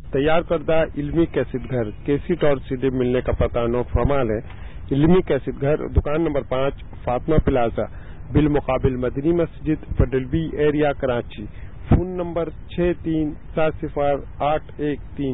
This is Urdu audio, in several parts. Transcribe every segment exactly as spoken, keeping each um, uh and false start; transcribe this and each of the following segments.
تیار کردہ علمی کیسٹ گھر کیسٹ اور سی ڈی ملنے کا پتہ نو فرمال ہے۔ علمی کیسٹ گھر دکان نمبر پانچ فاطمہ پلازا بالمقابل مدنی مسجد پڈل B area Karachi. Phone number چھ تین سات صفر آٹھ ایک تین۔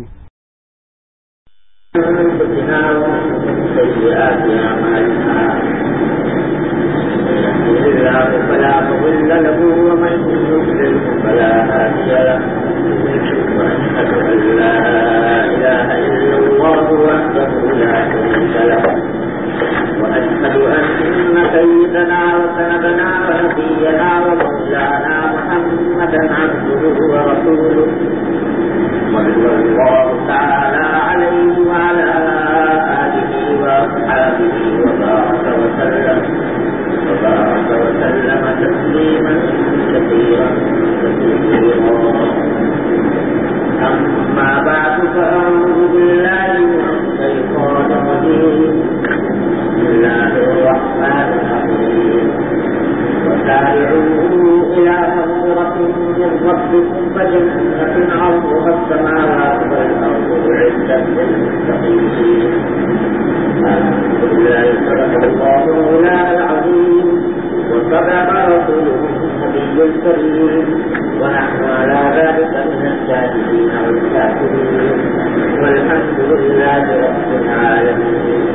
فلا مضل له ومن يضلل فلا هادي له وأشهد أن لا إله إلا الله وحده لا شريك له وأشهد أن سيدنا وسندنا ونبينا ومولانا محمدا عبده ورسوله صلى الله تعالى عليه وعلى آله وأصحابه وبارك وسلم وبارك وسلم تسليما كثيرا كثيرا. أما بعد فأعوذ بالله من الشيطان الرجيم. بسم الله الرحمن الرحيم. وسارعوا إلى مغفرة من ربكم وجنة عرضها السماوات والأرض أعدت للمتقين. الحمد لله صدق الله مولانا العظيم وصدق رسوله النبي الكريم ونحن على ذلك من الشاهدين والشاكرين والحمد لله رب العالمين.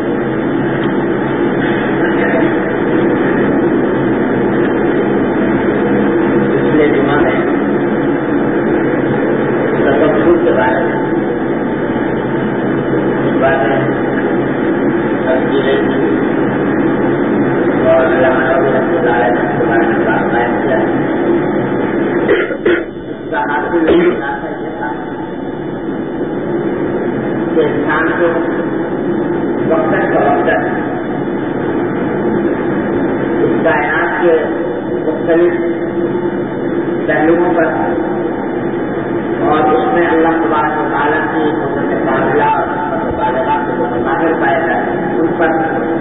پچھلے جمعہ میں تفکر کے بارے میں باتیں اور علامہ نووی رحمۃ اللہ علیہ کے بارے میں بات قائم کیا ہے. اس کا حاصل خلاصہ یہ تھا کہ انسان کو وقتاً فوقتاً اس کائنات کے مختلف پہلوؤں پر اور اس میں اللہ تبارک و تعالیٰ کی قدرت کاملہ اور مبالغات کو مظاہر پائے جائے ان پر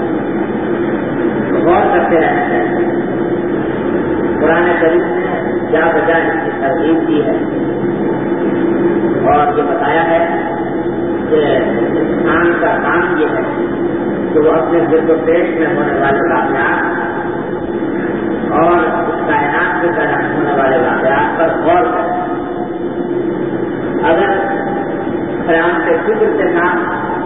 غور کرتے رہنا چاہیے. قرآن کریم نے جا بجا اس کی ترغیب دی ہے اور یہ بتایا ہے کہ انسان کا کام یہ ہے کہ وہ اپنے گرد و پیش میں ہونے والے واقعات اور اس کائنات کے درمیان ہونے والے واقعات پر غور کرے. اگر خیال کے فکر کے ساتھ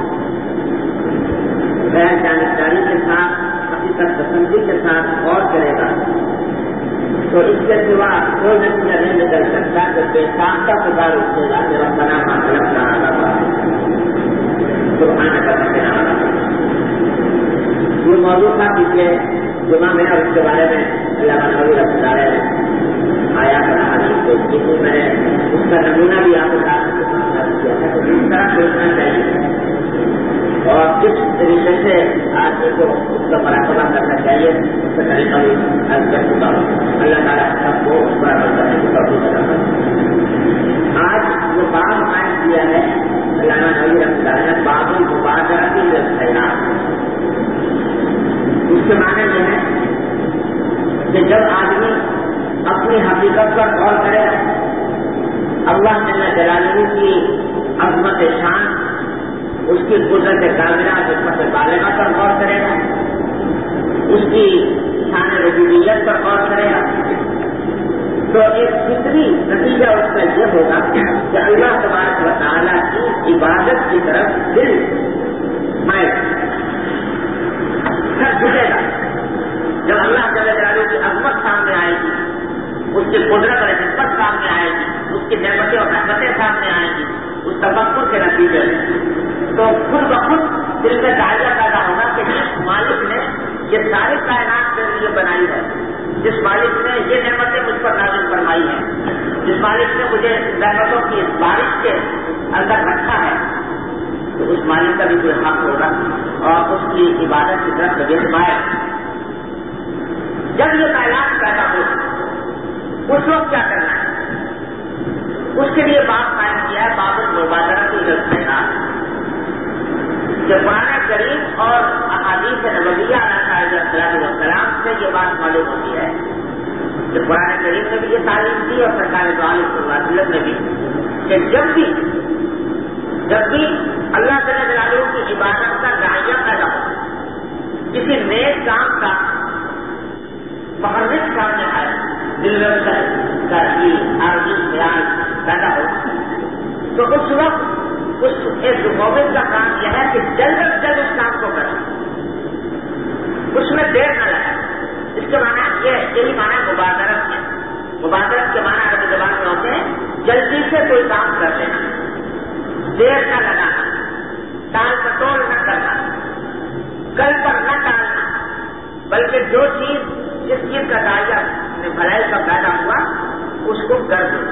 غیر جانبداری کے ساتھ حقیقت پسندی کے ساتھ غور کرے گا تو اس کے سوا کوئی نتیجہ نہیں نکل سکتا کہ بے ساختہ پکار اٹھے گا کہ ربنا ما خلقت هذا باطلا سبحانك فقنا عذاب النار. یہ موضوع تھا پچھلے جمعہ میں اور اس کے بارے میں علامہ نووی رحمۃ اللہ علیہ آیات اور احادیث پیش کی تھی. میں نے اس کا نمونہ بھی آپ کے ساتھ کیا ہے کہ کس طرح سوچنا چاہیے اور کس طریقے سے آدمی کو اس کا مراقبہ کرنا چاہیے اس کا طریقہ بھی عرض کر چکا ہوں. اللہ تعالیٰ سب کو اس پر عمل کرنے کی توفیق عطا فرمائے. آج جو باب قائم کیا ہے علامہ نووی رحمۃ اللہ علیہ نے باب المبادرۃ للخیرات. اس کے معنی یہ ہے کہ جب آدمی اپنی حقیقت پر غور کرے گا اللہ جل جلالہ کی عظمت شان اس کی قدرت کاملہ حکمت بالغہ پر غور کرے گا اس کی شان ربوبیت پر غور کرے گا تو ایک فطری نتیجہ اس کا یہ ہوگا کہ اللہ تبارک و تعالیٰ کی عبادت کی طرف دل مائل سر جھکے گا. جب اللہ جل جلالہ کی عظمت سامنے آئے گی اس کی قدرت اور حکمت سامنے آئے گی اس کی نعمتیں اور رحمتیں سامنے آئیں گی اس تفکر کے نتیجے میں تو خود بخود دل میں دائرہ پیدا ہوگا کہ جس مالک نے یہ ساری کائنات کے لیے بنائی ہے جس مالک نے یہ نعمتیں مجھ پر نازل فرمائی ہیں جس مالک نے مجھے نعمتوں کی اس بارش کے اندر رکھا ہے تو اس مالک کا بھی کوئی حق ہوگا اور اس کی عبادت کی طرف مجھے مائل. جب یہ کائنات پیدا ہو اس وقت کیا کرنا ہے اس کے لیے باب قائم کیا ہے باب المبادرۃ للخیرات کہ قرآن کریم اور احادیث نبویہ علیہ السلام سے یہ بات معلوم ہوتی ہے کہ قرآن کریم نے بھی یہ تعلیم دی اور سرکار دو عالم صلی اللہ علیہ وسلم نے بھی کہ جب بھی جب بھی اللہ جل جلالہ کی عبادت کا داعیہ پیدا ہو، کسی نیک کام کا محرک سامنے آئے، دل میں اس کا آرزو خیال پیدا ہو، تو اس وقت اس ایک مومن کا کام یہ ہے کہ جلد از جلد اس کام کو کرے، اس میں دیر نہ لگے۔ اس کے معنی یہ یہی معنی مبادرت ہے۔ مبادرت کے معنی عربی زبان میں ہوتے ہیں جلدی سے کوئی کام کر لینا، دیر نہ لگانا، ٹال پٹول نہ کرنا، کل پر نہ ٹالنا، بلکہ جو چیز جس چیز کا داعیہ بھلائی کا پیدا ہوا اس کو کر دو۔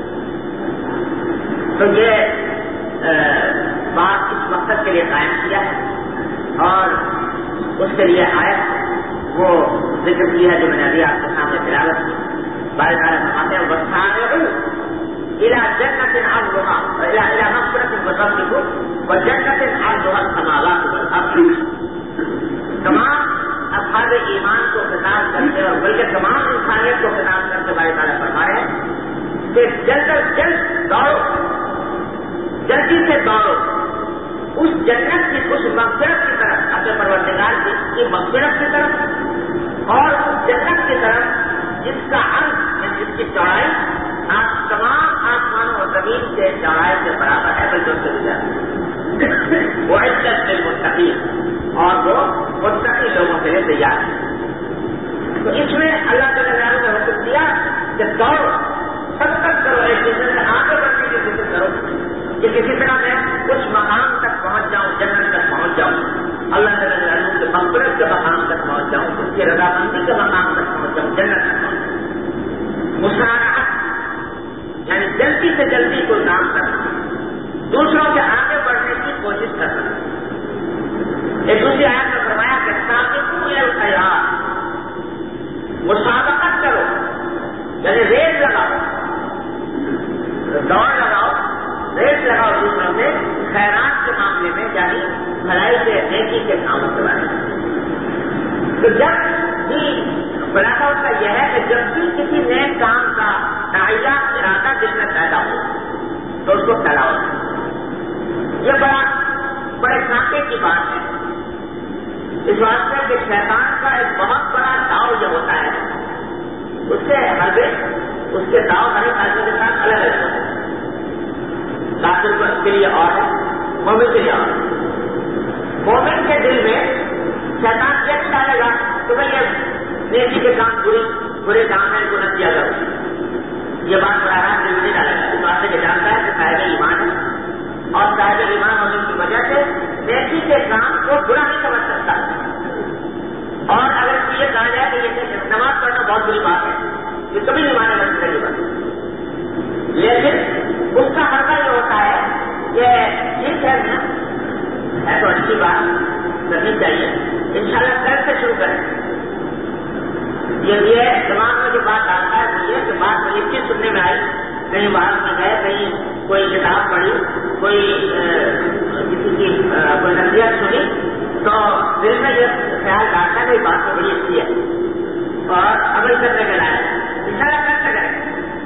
تو یہ بات اس مقصد کے لیے قائم کیا ہے اور اس کے لیے آیت وہ ذکر کی ہے جو میں نے ابھی آپ کے سامنے تلاوت کی۔ بارے تعالیٰ فرماتے ہیں وَسَارِعُوا إِلَىٰ جَنَّةٍ عَرْضُهَا إِلَىٰ مَغْفِرَةٍ مِّن رَّبِّكُمْ وَجَنَّةٍ عَرْضُهَا السَّمَاوَاتُ وَالْأَرْضُ۔ تمام اصحاب ایمان کو خطاب کرتے اور بلکہ تمام انسانیت کو خطاب کرتے بارے تعالیٰ فرما رہے ہیں کہ جلد از جلد دوڑو، جلدی سے دوڑو اس جنت کی، اس مغفرت کی طرف، اپنے پروردگار کی مغفرت کی طرف، اور اس جنت کی طرف جس کا عرض، جس کی چوڑائی آپ تمام آسمانوں اور زمین کے چوڑائی کے برابر ہے، بلکہ اس سے بھی زیادہ۔ وہ عزت للمتقین، اور وہ متقی لوگوں کے لیے تیار ہے۔ تو اس میں اللہ تعالیٰ نے حکم دیا کہ دوڑو، سبقت کرو، ایک دوسرے سے آگے بڑھنے کی کوشش کرو کہ کسی طرح میں کچھ مقام تک پہنچ جاؤں، جنت تک پہنچ جاؤں، اللہ تعالیٰ کے مغفرت کے مقام تک پہنچ جاؤں، اس کی رضامندی کے مقام تک پہنچ جاؤں، جنت تک پہنچ جاؤں۔ مسارعت یعنی جلدی سے جلدی کوئی کام کرنا، دوسروں کے آگے بڑھنے کی کوشش کرنا۔ ایک دوسری آیت میں فرمایا کہ سابقوا الی الخیرات، مسابقت کرو یعنی ریس لگاؤ، دوڑ لگاؤ، ریس لگاؤ دوسروں سے خیرات کے معاملے میں، یعنی بھلائی کے نیکی کے کاموں کے بارے میں۔ تو جب بھی خلاصہ اس کا یہ ہے کہ جب بھی کسی نیک کام کا داعیہ ارادہ دل میں پیدا ہو تو اس کو پھیلاؤ۔ یہ بڑا بڑے سانپے کی بات ہے، اس واسطے کہ شیطان کا ایک بہت بڑا داؤ جو ہوتا ہے اس کے حربے، اس کے داؤ ہر ایک آدمی کے ساتھ الگ الگ ہوتے ہیں۔ کافر کے لیے اور ہے، مومن کے لیے اور ہے۔ مومن کے دل میں شیطان یہ ڈالے گا تو بھائی یہ نیکی کے کام برے برے کام ہے، ان کو نہ کیا جاؤ، یہ بات بڑا رہا دل نہیں ڈالے گا، اس واسطے کہ جانتا ہے کہ صاحب ایمان ہے اور صاحب ایمان ہونے کی وجہ سے نیکی کے کام کو برا نہیں سمجھ سکتا۔ اور اگر یہ کہا جائے کہ یہ نماز پڑھنا بہت بری بات ہے، یہ کبھی نہیں مانے گا زندگی بات، لیکن اس کا حرکہ یہ ہوتا ہے کہ ٹھیک ہے ہے تو اچھی بات کرنی چاہیے، انشاءاللہ کل سے شروع کریں۔ یہ یہ دماغ میں جو بات آتا ہے وہ یہ کہ بات مجھے کس سننے میں آئی، کہیں باہر میں گئے، کہیں کوئی کتاب پڑھی، کوئی کسی کی کوئی نصیحت سنی تو دل میں یہ خیال آتا ہے کہ بات تو بڑی اچھی ہے اور عمل کرنے کے لائق ہے، انشاءاللہ کل سے کریں۔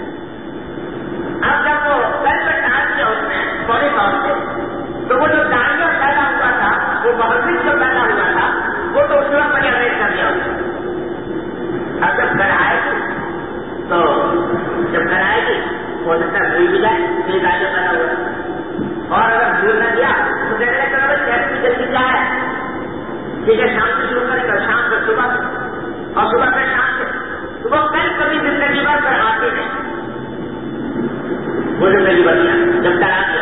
اب جب وہ کل پہ ڈال دیا اس نے فوری طور سے، تو وہ جو دائرہ پیدا ہوا تھا، وہ محرک جو پیدا ہوا تھا، وہ تو اس وقت میں ریس کر دیا اس نے۔ اب جب گھر آئے گی تو جب گھر آئے گی ہو سکتا ہے بھول بھی جائے، پھر دائرہ پیدا ہوا، اور اگر بھول نہ دیا تو دیکھنے کا شہر کی جلدی کیا ہے، ٹھیک ہے شام سے شروع کرے گا، شام سے صبح اور صبح سے شام سے، تو وہ کل کبھی زندگی بھر کر آتے ہیں، وہ زندگی بھر گیا جب تک آ گیا۔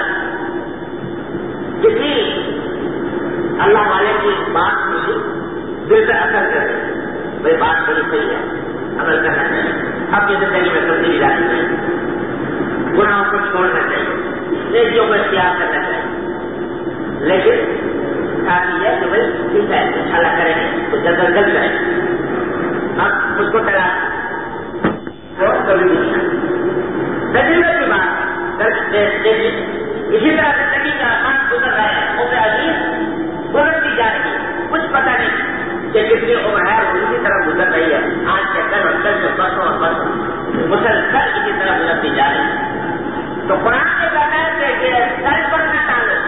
کسی اللہ والے کی بات سنی، دل پہ اثر کرے، بھائی بات بڑی صحیح ہے، عمل کرنا چاہیے، اپنی زندگی میں تبدیلی لانی چاہیے، گناہوں کو چھوڑنا چاہیے، نیکیوں کو اختیار کرنا چاہیے، لیکن ساتھ یہ کہ بھائی ٹھیک ہے انشاءاللہ کریں گے تو جلد از جلد کریں گے۔ اب اس کو ٹلا وہ کبھی نہیں تجربے کی بات دیکھیے، اسی طرح زندگی کا آسان گزر رہے ہیں، عمر عزیز گزرتی جا رہی ہے، کچھ پتہ نہیں کہ کتنی عمر ہے وہ اسی طرح گزر رہی ہے، آج سے کل اور کل سے برسوں اور برسوں مسلسل اسی طرح گزرتی جا رہی ہے۔ تو قرآن نے کہا ہے کہ یہ کل پر نہ ٹالو،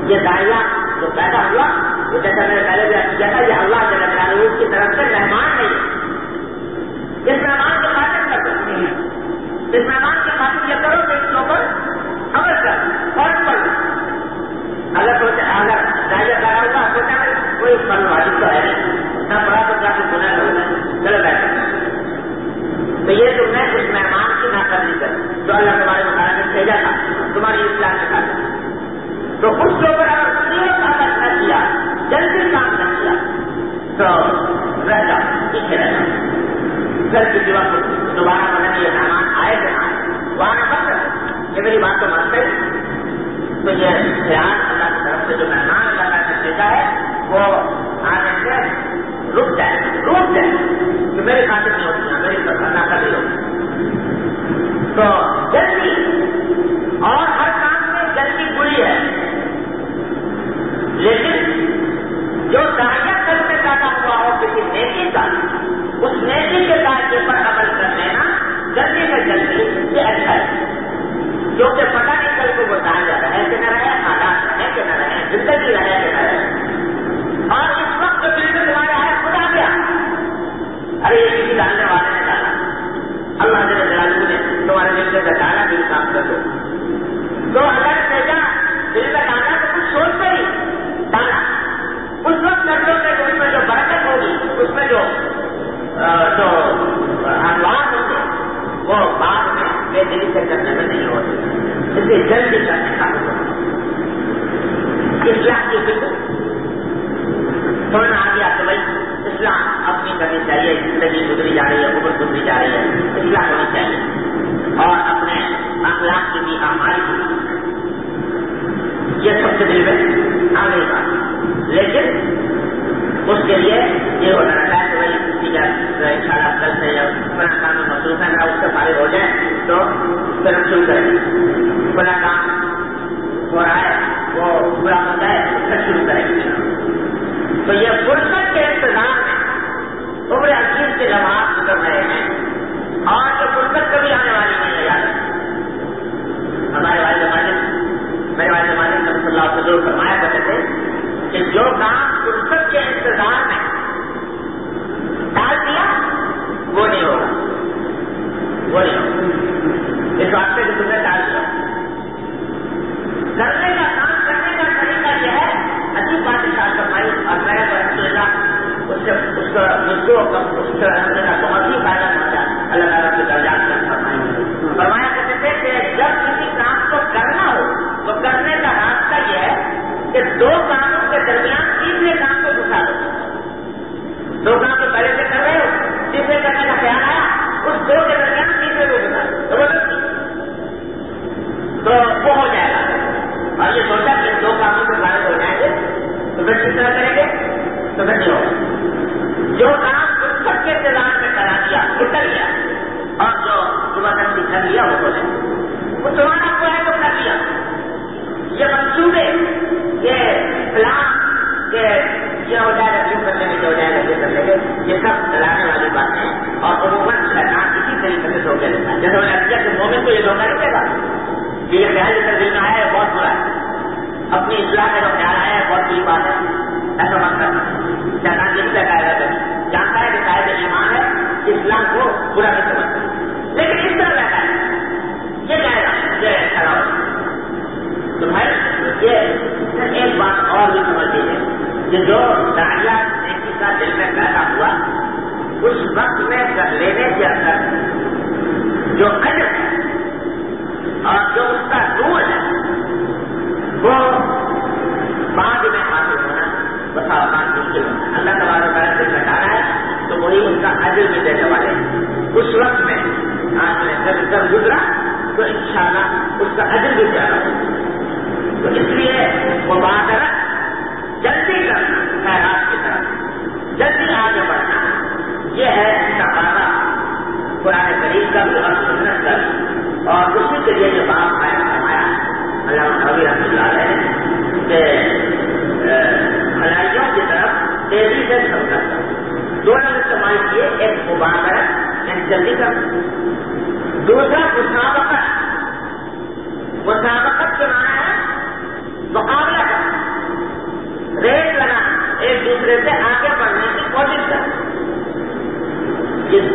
یہ داعیہ جو پیدا ہوا وہ جیسا میں نے پہلے بھی کیا تھا یہ اللہ جل جلالہ کی طرف سے مہمان نہیں ہے. اس مہمان کے خاطر کر دو, اس مہمان کے خاطر یہ کرو کہ اس کے اوپر عمل کر فرض پڑ. اگر سوچا اگر داعیہ پیدا ہوا سوچا کوئی فن واجب تو ہے نہیں نہ پڑا تو کیا کچھ گناہ ہوگا چلو بیٹھا. تو یہ تم نے اس مہمان کی ناقدری کر جو اللہ تمہارے مطالعہ نے بھیجا تھا تمہاری اصلاح کے خاطر, تو اس کے اوپر اگر سیرت عمل نہ کیا جلدی کام نہ کیا تو رہ جاؤ پیچھے رہ جاؤ. گھر کی دیوا کو دوبارہ بنانے یہ مہمان آئے کہ نہ آئے وہاں نہ بن کر یہ میری بات کو مانتے تو یہ خیال اللہ کی طرف سے جو مہمان اللہ کا سے بھیجا ہے وہ آنے سے رک جائے روک جائے کہ میری خاطر نہیں ہوتی میری نہ کبھی ہوتی. تو جلدی اور ہر کام میں جلدی بری ہے, لیکن جو داعیہ کر میں پیدا ہوا ہو کسی نیکی کا اس نیکی کے دائرے پر عمل کر لینا جلدی سے جلدی یہ اچھا ہے, کیونکہ پتہ نہیں کل کو وہ داعیہ رہے کہ نہ رہے, حالات رہے کہ نہ رہے, زندگی رہے کہ نہ رہے. اور اس وقت جو دل میں تمہارے آیا خود آ گیا, ارے یہ کسی ڈالنے والے نے ڈالا, اللہ جل جلالہ نے تمہارے دل سے ڈالا دل کام کر دو. تو اگر بھیجا دل میں ڈالا تو کچھ سوچ کر ہی ڈالا, اس وقت کر دو کہ اس میں جو برکت ہوگی اس میں جو جو انوار ہوں گے وہ بعد میں بے دلی سے کرنے میں نہیں ہوتے, اس لیے جلدی کرنے کا حکم. اصلاح کی فکر سونا آ گیا کہ بھائی اسلام اپنی کرنی چاہیے, زندگی گزری جا رہی ہے, عمر گزری جا رہی ہے, اصلاح ہونی چاہیے اور اپنے اخلاق کی بھی اعمال کی یہ سب سے دل میں آ گئی بات. لیکن اس کے لیے یہ ہونا رہتا ہے کہ بھائی ان شاء اللہ کل سے یا بنا کام میں مصروف ہے نا اس سے فارغ ہو جائے تو پھر ہم شروع کریں, بنا کام ہو رہا ہے وہ پورا ہو جائے اس سے شروع کریں گے. تو یہ فرصت کے انتظام میں عمر عزیز کے لمحات گزر رہے ہیں اور یہ فرصت کبھی آنے والی نہیں ہے. یاد ہمارے والد مالک میرے والد مالک صلی اللہ علیہ وسلم فرمایا کرتے تھے کہ جو کام فرصت کے انتظام میں ڈال دیا وہ نہیں ہوگا, وہ نہیں ہوگا. اس واسطے کہ تم نے ڈال دیا کرنے کا کام کرنے کا طریقہ یہ ہے. عجیب بات اشارت فرمائی اور میں نے اس سے اس کا مجھ کو اس سے رہنے کا بہت ہی فائدہ پہنچا. اللہ تعالیٰ کے درجات میں فرمائی فرمایا کرتے تھے کہ جب کسی کام کو کرنا ہو تو کرنے کا راستہ یہ ہے کہ دو کاموں کے درمیان تیسرے کام کو گھسا دو. دو کام تو پہلے سے کر رہے ہو, تیسرے کرنے کا خیال آیا اس دو کے درمیان تیسرے کو گھسا دو, زبردستی تو وہ ہو جائے گا. اور یہ سوچا کہ دو کاموں سے فارغ ہو جائیں گے تو پھر کس طرح کریں گے تو پھر نہیں ہوگا. جو کام فرصت کے انتظام میں کرا دیا اتر گیا اور جو زبردستی کر لیا وہ ہو جائے وہ تمہارا کو ہے تو کر لیا. یہ منصوبے یہ پلان کہ یہ ہو جائے گا کیوں کرنے میں جو ہو جائے گا یہ کر لیں گے یہ سب چلانے والی باتیں ہیں. اور عموماً شیطان اسی طریقے سے دھوکے دیتا ہے. جیسے میں نے کیا کہ مومن کو یہ دھوکہ نہیں دے گا کہ یہ خیال جس دل میں آیا ہے بہت برا ہے, اپنی اصلاح کا جو خیال آیا ہے بہت بری بات ہے, ایسا مت کرنا. شیطان یہ بھی بتائے گا کبھی جانتا ہے کہ شاید ایمان ہے کہ اسلام کو برا نہیں سمجھتا, لیکن اس طرح رہتا ہے یہ جائے گا یہ کھڑا ہو. تو بھائی یہ ایک بات اور بھی سمجھ لیجیے کہ جو داعیہ نیکی کا دل میں پیدا ہوا اس وقت میں کر لینے کے اندر جو اجر ہے اور جو اس کا نور ہے وہ بعد میں حاصل ہونا بس آسان مشکل ہونا. اللہ تبارک و تعالیٰ سے گھٹانا ہے تو وہی ان کا اجر بھی دینے والے ہیں. اس وقت میں آج میں جب جب گزرا تو انشاءاللہ اس کا اجر بھی زیادہ ہوگا. تو اس لیے مبادرت جلدی کرنا خیرات کی طرف جلدی آگے بڑھنا یہ ہے تقاضا قرآن کریم کا بھی اور سنت کا بھی. اور اسی کے لیے جو بات قائم فرمایا علامہ نووی رحمۃ اللہ علیہ کہ بھلائیوں کی طرف تیزی سے چلنا دونوں استعمال کیے. ایک مبادرت یعنی جلدی کرنا, دوسرا مسابقت. مسابقت کے معنی ہے مقابلہ کرنا.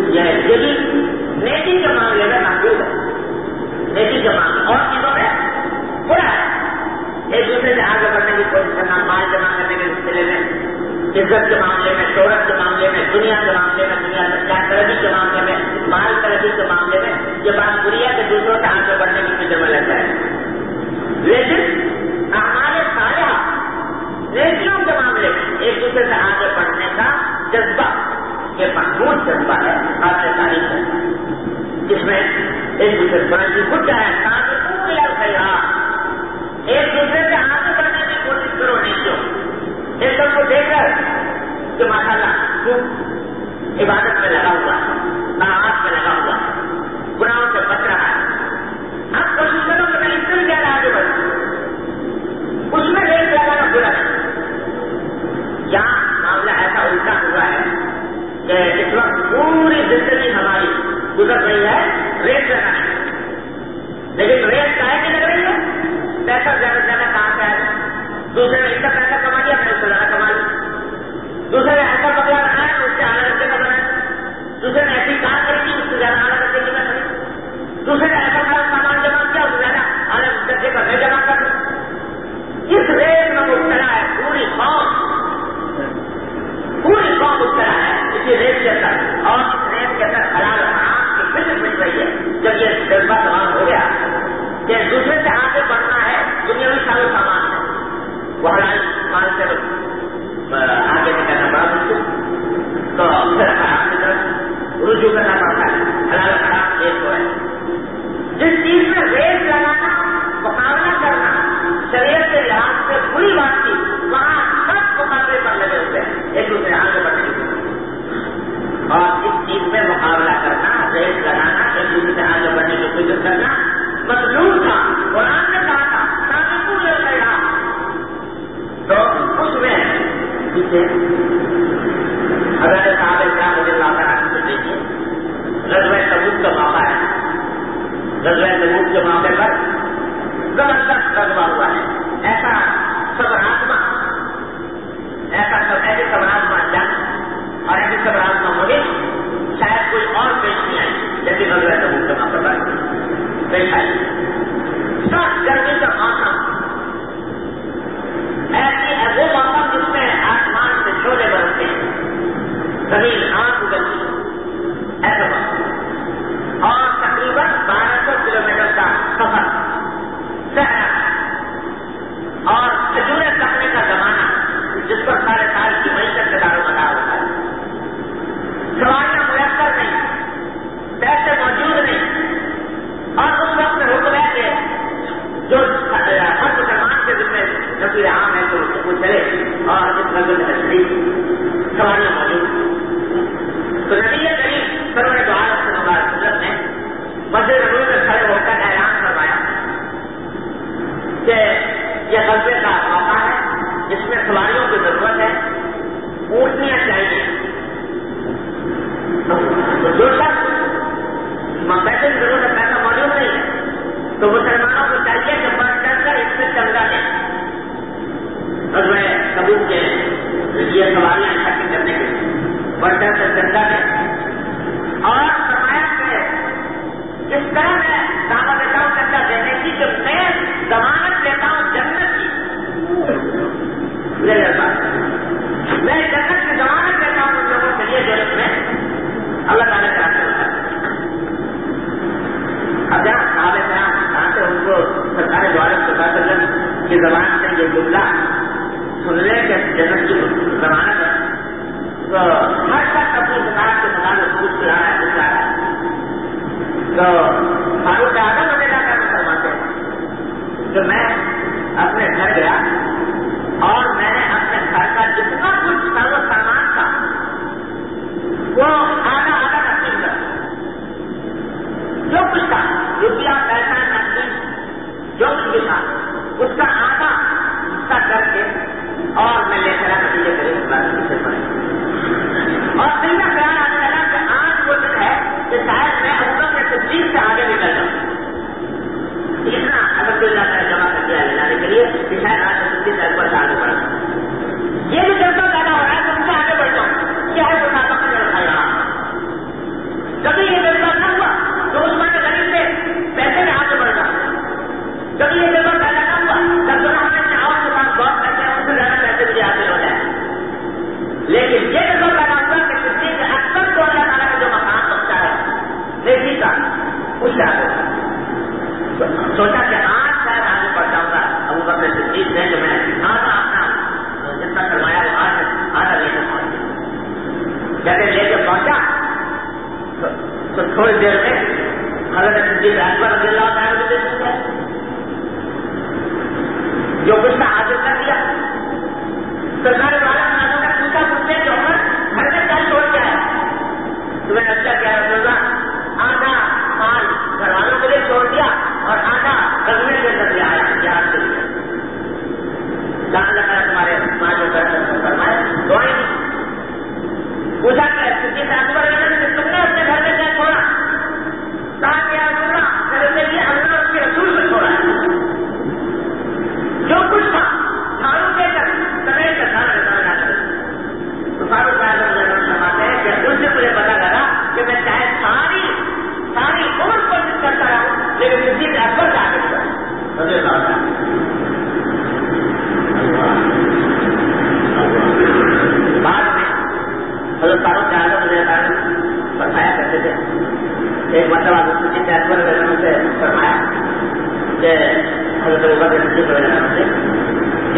یہ بھی نیکی کے معاملے میں محدود ہے، نیکی کے معاملے اور چیزوں میں برا ہے۔ ایک دوسرے سے آگے بڑھنے کی کوشش کرنا، مال جمع کرنے کے سلسلے میں، عزت کے معاملے میں، شہرت کے معاملے میں، دنیا کے معاملے میں، دنیا ترقی کے معاملے میں، مال ترقی کے معاملے میں یہ بات بری ہے کہ دوسروں سے آگے بڑھنے کی فکر میں لگ جائے، لیکن ہمارے صالحہ نیکیوں کے معاملے میں ایک دوسرے سے آگے بڑھنے کا جذبہ یہ محمود جذبہ ہے، قابل تعریف ہے، جس میں ایک دوسرے پر خود کیا ہے سابقوں کے الخیرات، ایک دوسرے سے آگے بڑھنے کی کوشش کرو نیکیوں، ایک دم کو دیکھ کر کہ ماشاء اللہ خوب عبادت میں لگا ہوا ہے، طاعات میں لگا ہوا ہے، گناہوں سے بچ رہا ہے، آپ کوشش کرو کہ میں اس سے زیادہ آگے بڑھوں، اس میں ریس لگانا برا ہے۔ یہاں معاملہ ایسا الٹا ہوا ہے کہ اس وقت پوری زندگی ہماری گزر رہی ہے ریس لگانے میں، لیکن ریس کاہے کی لگ رہی ہے؟ پیسہ زیادہ سے زیادہ کہاں سے آئے، دوسرے نے اس کا پیسہ کما لیا میں اس سے زیادہ کما لیا، دوسرے نے ایسا بگلا بنایا اس سے اعلیٰ درجے کا بنایا، دوسرے نے ایسی کام کری تھی اس سے زیادہ اعلیٰ درجے کی میں کری، دوسرے نے ایسا بڑا سامان جمع کیا اس سے زیادہ اعلیٰ درجے کا میں جمع کر دوں۔ اس ریس میں مبتلا ہے پوری قوم، پوری قوم مبتلا ہے اسی ریس کے اندر، اور اس ریس کے اندر حلال حرام کی فکر مل رہی ہے۔ جب یہ جذبہ تمام ہو گیا کہ دوسرے سے آگے بڑھنا ہے، دنیاوی سارے سامان ہے وہ حلال مال سے آگے نکلنا بڑا مشکل، تو پھر حرام کی طرف رجوع کرنا پڑتا ہے، حلال حرام ایک ہو ہے۔ جس چیز میں ریس لگانا، مقابلہ کرنا شریعت کے لحاظ سے بری بات تھی، وہاں سب مقابلے پر لگے ہوتے ہیں ایک دوسرے آگے بڑھنے کی، اور اس چیز میں مقابلہ کرنا، ریس لگانا، ایک دوسرے سے آگے بڑھنے کی کوشش کرنا مطلوب تھا۔ قرآن نے کہا تھا سابقوا الخیرات، تو اس میں جسے حضرت صحابہ کرام رضی اللہ عنہ سے دیکھیے، غزوہ تبوک کا موقع ہے، غزوہ تبوک کے موقع پر زبردست غزوہ ہوا ہے، ایسا صبرآزما، ایسا ایسے صبرآزما جنگ اور ایسے صبرآزما مہم شاید کوئی اور پیش نہیں آئی جیسے غزوہ تبوک کے موقع پر پیش آئی۔ سخت گرمی کا موسم، ایسی ہے وہ موسم جس میں آسمان سے شعلے برستے ہیں، زمین آگ اگلتی، ایسا موسم، اور تقریباً بارہ سو کلو میٹر کا سفر صحرا ہے، اور کھجوریں پکنے کا زمانہ جس پر سارے سال کی معیشت کا دار و مدار ہوتا ہے، سواریاں میسر نہیں، پیسے موجود نہیں، اور اس وقت حکم ہے کہ جو ہر مسلمان کے ذمہ نصیر عام ہے تو وہ چلے، اور اس نظر میں شریف سواریاں موجود، تو نبی کریم سرور دو عالم صلی اللہ علیہ وسلم نے مسجد نبوی میں کھڑے ہو کر اعلان فرمایا کہ یہ غزوے کا موقع ہے، جس میں سواریوں کی ضرورت ہے، اونٹنیاں چاہیے، تو جو شخص پیسے کی ضرورت ہے، پیسہ موجود نہیں ہے، تو مسلمانوں کو چاہیے کہ بڑھ چڑھ کر اس سے چندہ لیں، غزوہ تبوک کے یہ سواریاں اکٹھی کرنے کے لیے بڑھ چڑھ کر چندہ لیں، اور فرمایا کہ جس طرح میں دعوت دیتا ہوں چندہ دینے کی کہ میں ضمانت دیتا ہوں جنت کی، میں جنت کی ضمانت دیتا ہوں ان لوگوں کے لیے جو اس میں اللہ تعالیٰ کے راستے ہوتا ہے۔ اب جہاں صحابہ کرام کہاں سے ان کو سرکار دو عالم صلی اللہ علیہ وسلم کی زبان سے یہ جملہ سن لیں کہ جنت کی ضمانت ہے، تو ہر شخص اپنی زبان کے مطابق پوچھ رہا ہے پوچھ رہا ہے، تو فاروق اعظم رضی اللہ عنہ فرماتے ہیں کہ میں اپنے گھر گیا اور میں نے اپنے گھر کا جتنا کچھ سارا سامان تھا وہ آدھا آدھا تقسیم کر، جو کچھ تھا روپیہ پیسہ نقدی جو کچھ بھی تھا اس کا آدھا حصہ کر کے اور میں لے کر نتیجے کرے اس بات پیچھے پڑے، اور دل میں خیال آنے لگا کہ آج وہ دن ہے کہ شاید میں ابوبکر صدیق سے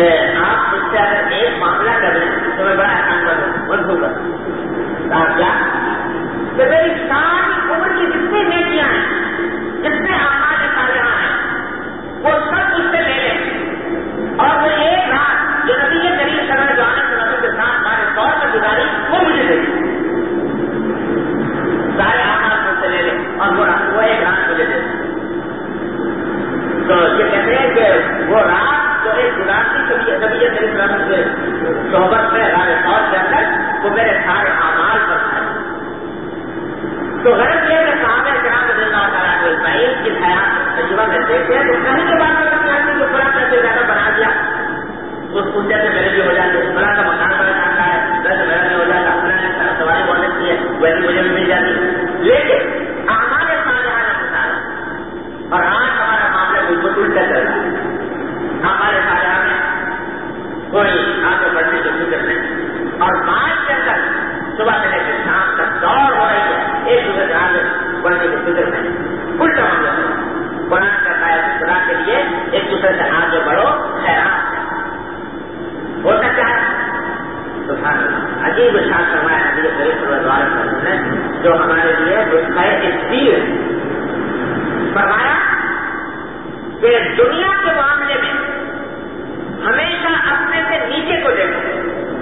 آپ اس سے اگر ایک معاملہ کر لیں تو میں بڑا احسان کروں منظور کر آپ کیا کہ میری ساری عمر کی جتنی نیکیاں ہیں جتنے اعمال صالحہ ہیں وہ سب مجھ سے لے لیں اور وہ ایک رات جو نبی کریم صلی اللہ علیہ وسلم کے ساتھ ہمارے طور پر گزاری وہ مجھے دے دیں سارے اعمال مجھ سے لے لیں اور وہ رات وہ ایک رات مجھے دے دیں. تو یہ کہتے ہیں کہ وہ رات جو ایک گزارتی کبھی نبی کریم صلی اللہ علیہ وسلم کے صحبت میں ہمارے طور کے اندر وہ میرے سارے اعمال پر تھا. تو غرض یہ کہ صحابہ کرام رضی اللہ تعالیٰ عنہ اجمعین کی حیات تجربہ میں دیکھتے ہیں تو کہیں کے بعد میں کہتے ہیں کہ فلاں پیسے زیادہ بنا دیا اس پوچھے سے میرے بھی ہو جاتے فلاں کا مکان بڑا جاتا ہے ویسے میرا بھی ہو جاتا فلاں نے سواری بہت اچھی ہے ویسے مجھے بھی مل جاتی. لیکن ہمارے صالحہ نے بتایا اور آج ہمارا معاملہ بالکل الٹا چل رہا ہے. ہمارے صالحہ میں کوئی آگے بڑھنے کی فکر نہیں اور آج کے اندر صبح سے لے کے شام تک دوڑ ہو رہی ہے ایک دوسرے سے آگے بڑھنے کی فکر نہیں. الٹا معاملہ ہے قرآن کا قائد خدا کے لیے ایک دوسرے سے آگے بڑھو خیرات ہو سکتا ہے. سبحان اللہ عجیب ارشاد فرمایا نبی کریم صلی اللہ علیہ وسلم نے جو ہمارے لیے نسخہ اختیار فرمایا کہ دنیا کے معاملے میں ہمیشہ اپنے سے نیچے کو دیکھو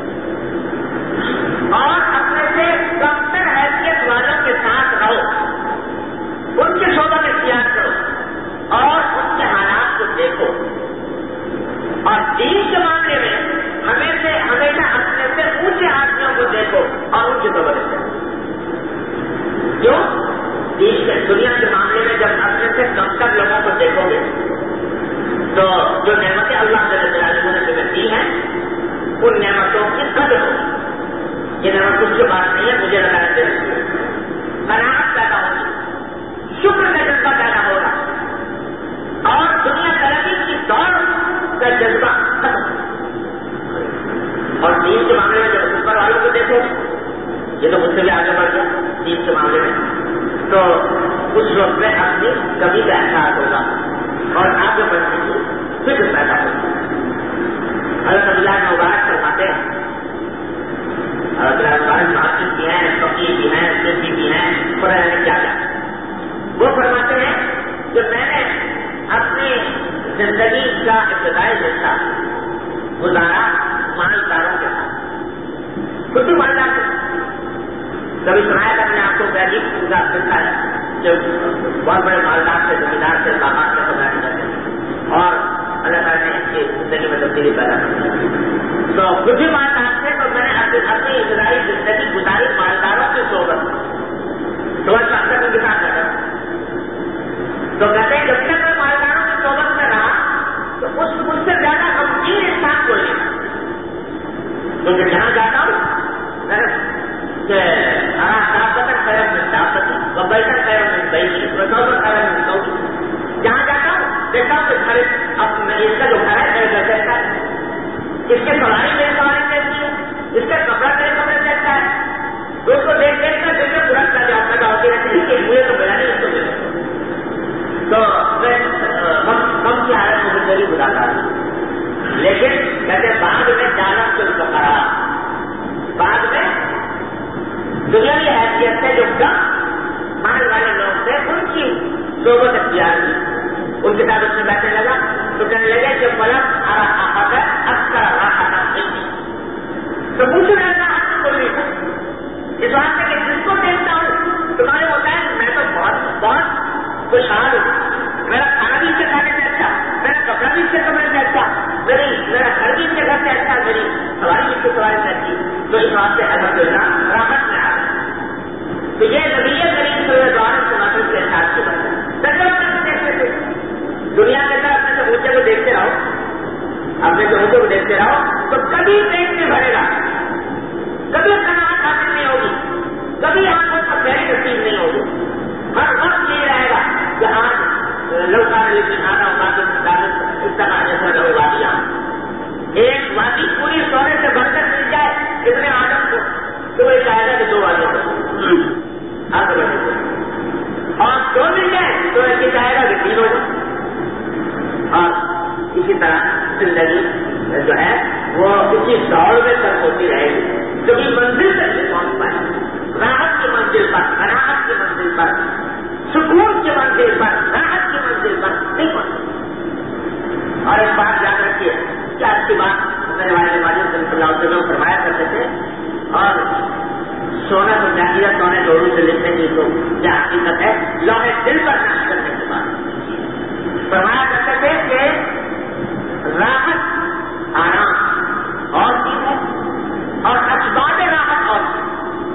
اور اپنے سے کمتر حیثیت والوں کے ساتھ رہو ان کی صحبت اختیار کرو اور ان کے حالات کو دیکھو. اور دین کے معاملے میں ہمیشہ ہمیشہ اپنے سے اونچے آدمیوں کو دیکھو اور ان کی صحبت اختیار کرو. کیوں دین کے دنیا کے معاملے میں جب اپنے سے کمتر لوگوں کو دیکھو گے تو جو نعمتیں اللہ جل جلالہ نے تمہیں دی ہیں ان نعمتوں کی قدر ہوگی. یہ نعمت کچھ کی بات نہیں ہے مجھے لگانا چاہیے قناعت پیدا ہوگی شکر کا جذبہ پیدا ہوگا اور دنیا ترقی کی دوڑ کا جذبہ ختم ہوگا. اور دین کے معاملے میں جب اوپر والوں کو دیکھو یہ تو مجھ سے بھی آگے بڑھ گیا دین کے معاملے میں تو اس وقت میں اپنی کمی کا احساس ہوگا اور آگے بڑھنے کی فکر پیدا ہوگی. حضرت عبداللہ بن مبارک فرماتے ہیں حضرت مبارک محقق بھی ہیں فقیہ بھی ہیں صوفی بھی ہیں قرآن نے کیا کیا وہ فرماتے ہیں کہ میں نے اپنی زندگی کا ابتدائی حصہ گزارا مالداروں کے ساتھ خود بھی مالدار تھے. کبھی سنایا تھا اپنے آپ کو عجیب کا قصہ ہے جو بہت بڑے مالدار سے زمیندار سے باغات سے خزانے کرتے اور اللہ تعالیٰ نے اس کی زندگی میں تبدیلی پیدا کی. تو خود بھی مالدار تھے تو میں نے اپنی اپنی ابتدائی زندگی گزاری مالداروں کی صحبت تو بس اکثر ان کے ساتھ رہتا تو کہتے ہیں جب تک میں مالداروں کی صحبت میں رہا تو اس مجھ سے زیادہ غمگین انسان کوئی نہیں تھا. کیونکہ جہاں جاتا ہوں میں کہ ہرا طاقت خیر میں طاقت و بیٹھا خیر میں بیٹھی وسوبت خیر میں سوچ جہاں جاتا ہوں دیکھتا ہوں کہ گھر اب اس کا جو گھر ہے میرے گھر جیسا ہے اس کے سواری میرے سواری جیسی ہے اس کا کپڑا میرے کپڑے جیسا ہے تو اس کو دیکھ دیکھ کر دل میں برا کر جاتا ہے ہوتی رہتی ہے کہ مجھے تو ملا نہیں اس کو ملے تو میں کم کی حالت میں زندگی گزارتا ہوں. لیکن کہتے بعد میں جانا تو اس کو کرا بعد میں دنیاوی حیثیت سے جو کم مال والے لوگ تھے ان کی صحبت اختیار کی ان کے ساتھ اس میں بیٹھنے لگا تو کہنے لگے کہ فلم اگر اکثر راحت تو پوچھ رہا تھا آپ کو کوئی اس واسطے کہ جس کو دیکھتا ہوں تو معلوم ہوتا ہے میں تو بہت بہت خوشحال ہوں. میرا کھانا بھی اس کے کھانے سے اچھا میرا کپڑا بھی اس کے کپڑے سے اچھا میری میرا گھر بھی اس کے گھر سے اچھا میری سواری بھی اس کی سواری سے اچھی تو اس واسطے الحمد للہ راحت میں آ گئی. تو یہ نبی کریم صلی اللہ علیہ وسلم کے ساتھ کی بات ہے. تجربہ دیکھتے تھے دنیا کے اندر اپنے سے اونچے کو دیکھتے رہو اپنے سے اونچے کو دیکھتے رہو تو کبھی پیٹ نہیں بھرے گا کبھی قناعت حاصل نہیں ہوگی کبھی آنکھوں کا پیری نصیب نہیں ہوگی. ہر وقت یہ رہے گا کہ آج لوکا لیکن آنا وادی اس طرح جیسے لوگ وادیاں ایک وادی پوری سونے سے بڑھ کر مل جائے اتنے آدم کو تو وہ چاہے گا کہ دو وادیوں کو آگے بڑھے اور دو مل جائے تو ایسے چاہے گا کہ تین ہو جائے. اور اسی طرح زندگی جو ہے وہ اسی دوڑ میں تک ہوتی رہے گی. کبھی منزل تک نہیں پہنچ پائے. راحت کی منزل پر, راحت کی منزل پر, سکون کی منزل پر, راحت کی منزل پر نہیں پہنچ. اور ایک بات یاد رکھیے, کیا اس کی بات میرے والد والد صلی اللہ علیہ وسلم فرمایا کرتے تھے, اور سونا تو چاہیے سونے دونوں سے لکھنے کی تو کیا حقیقت ہے, لوہے دل پر ناش کرنے کے بعد فرمایا کرتے تھے کہ راحت آرام اور چیز ہے اور اسباب راحت اور چیز.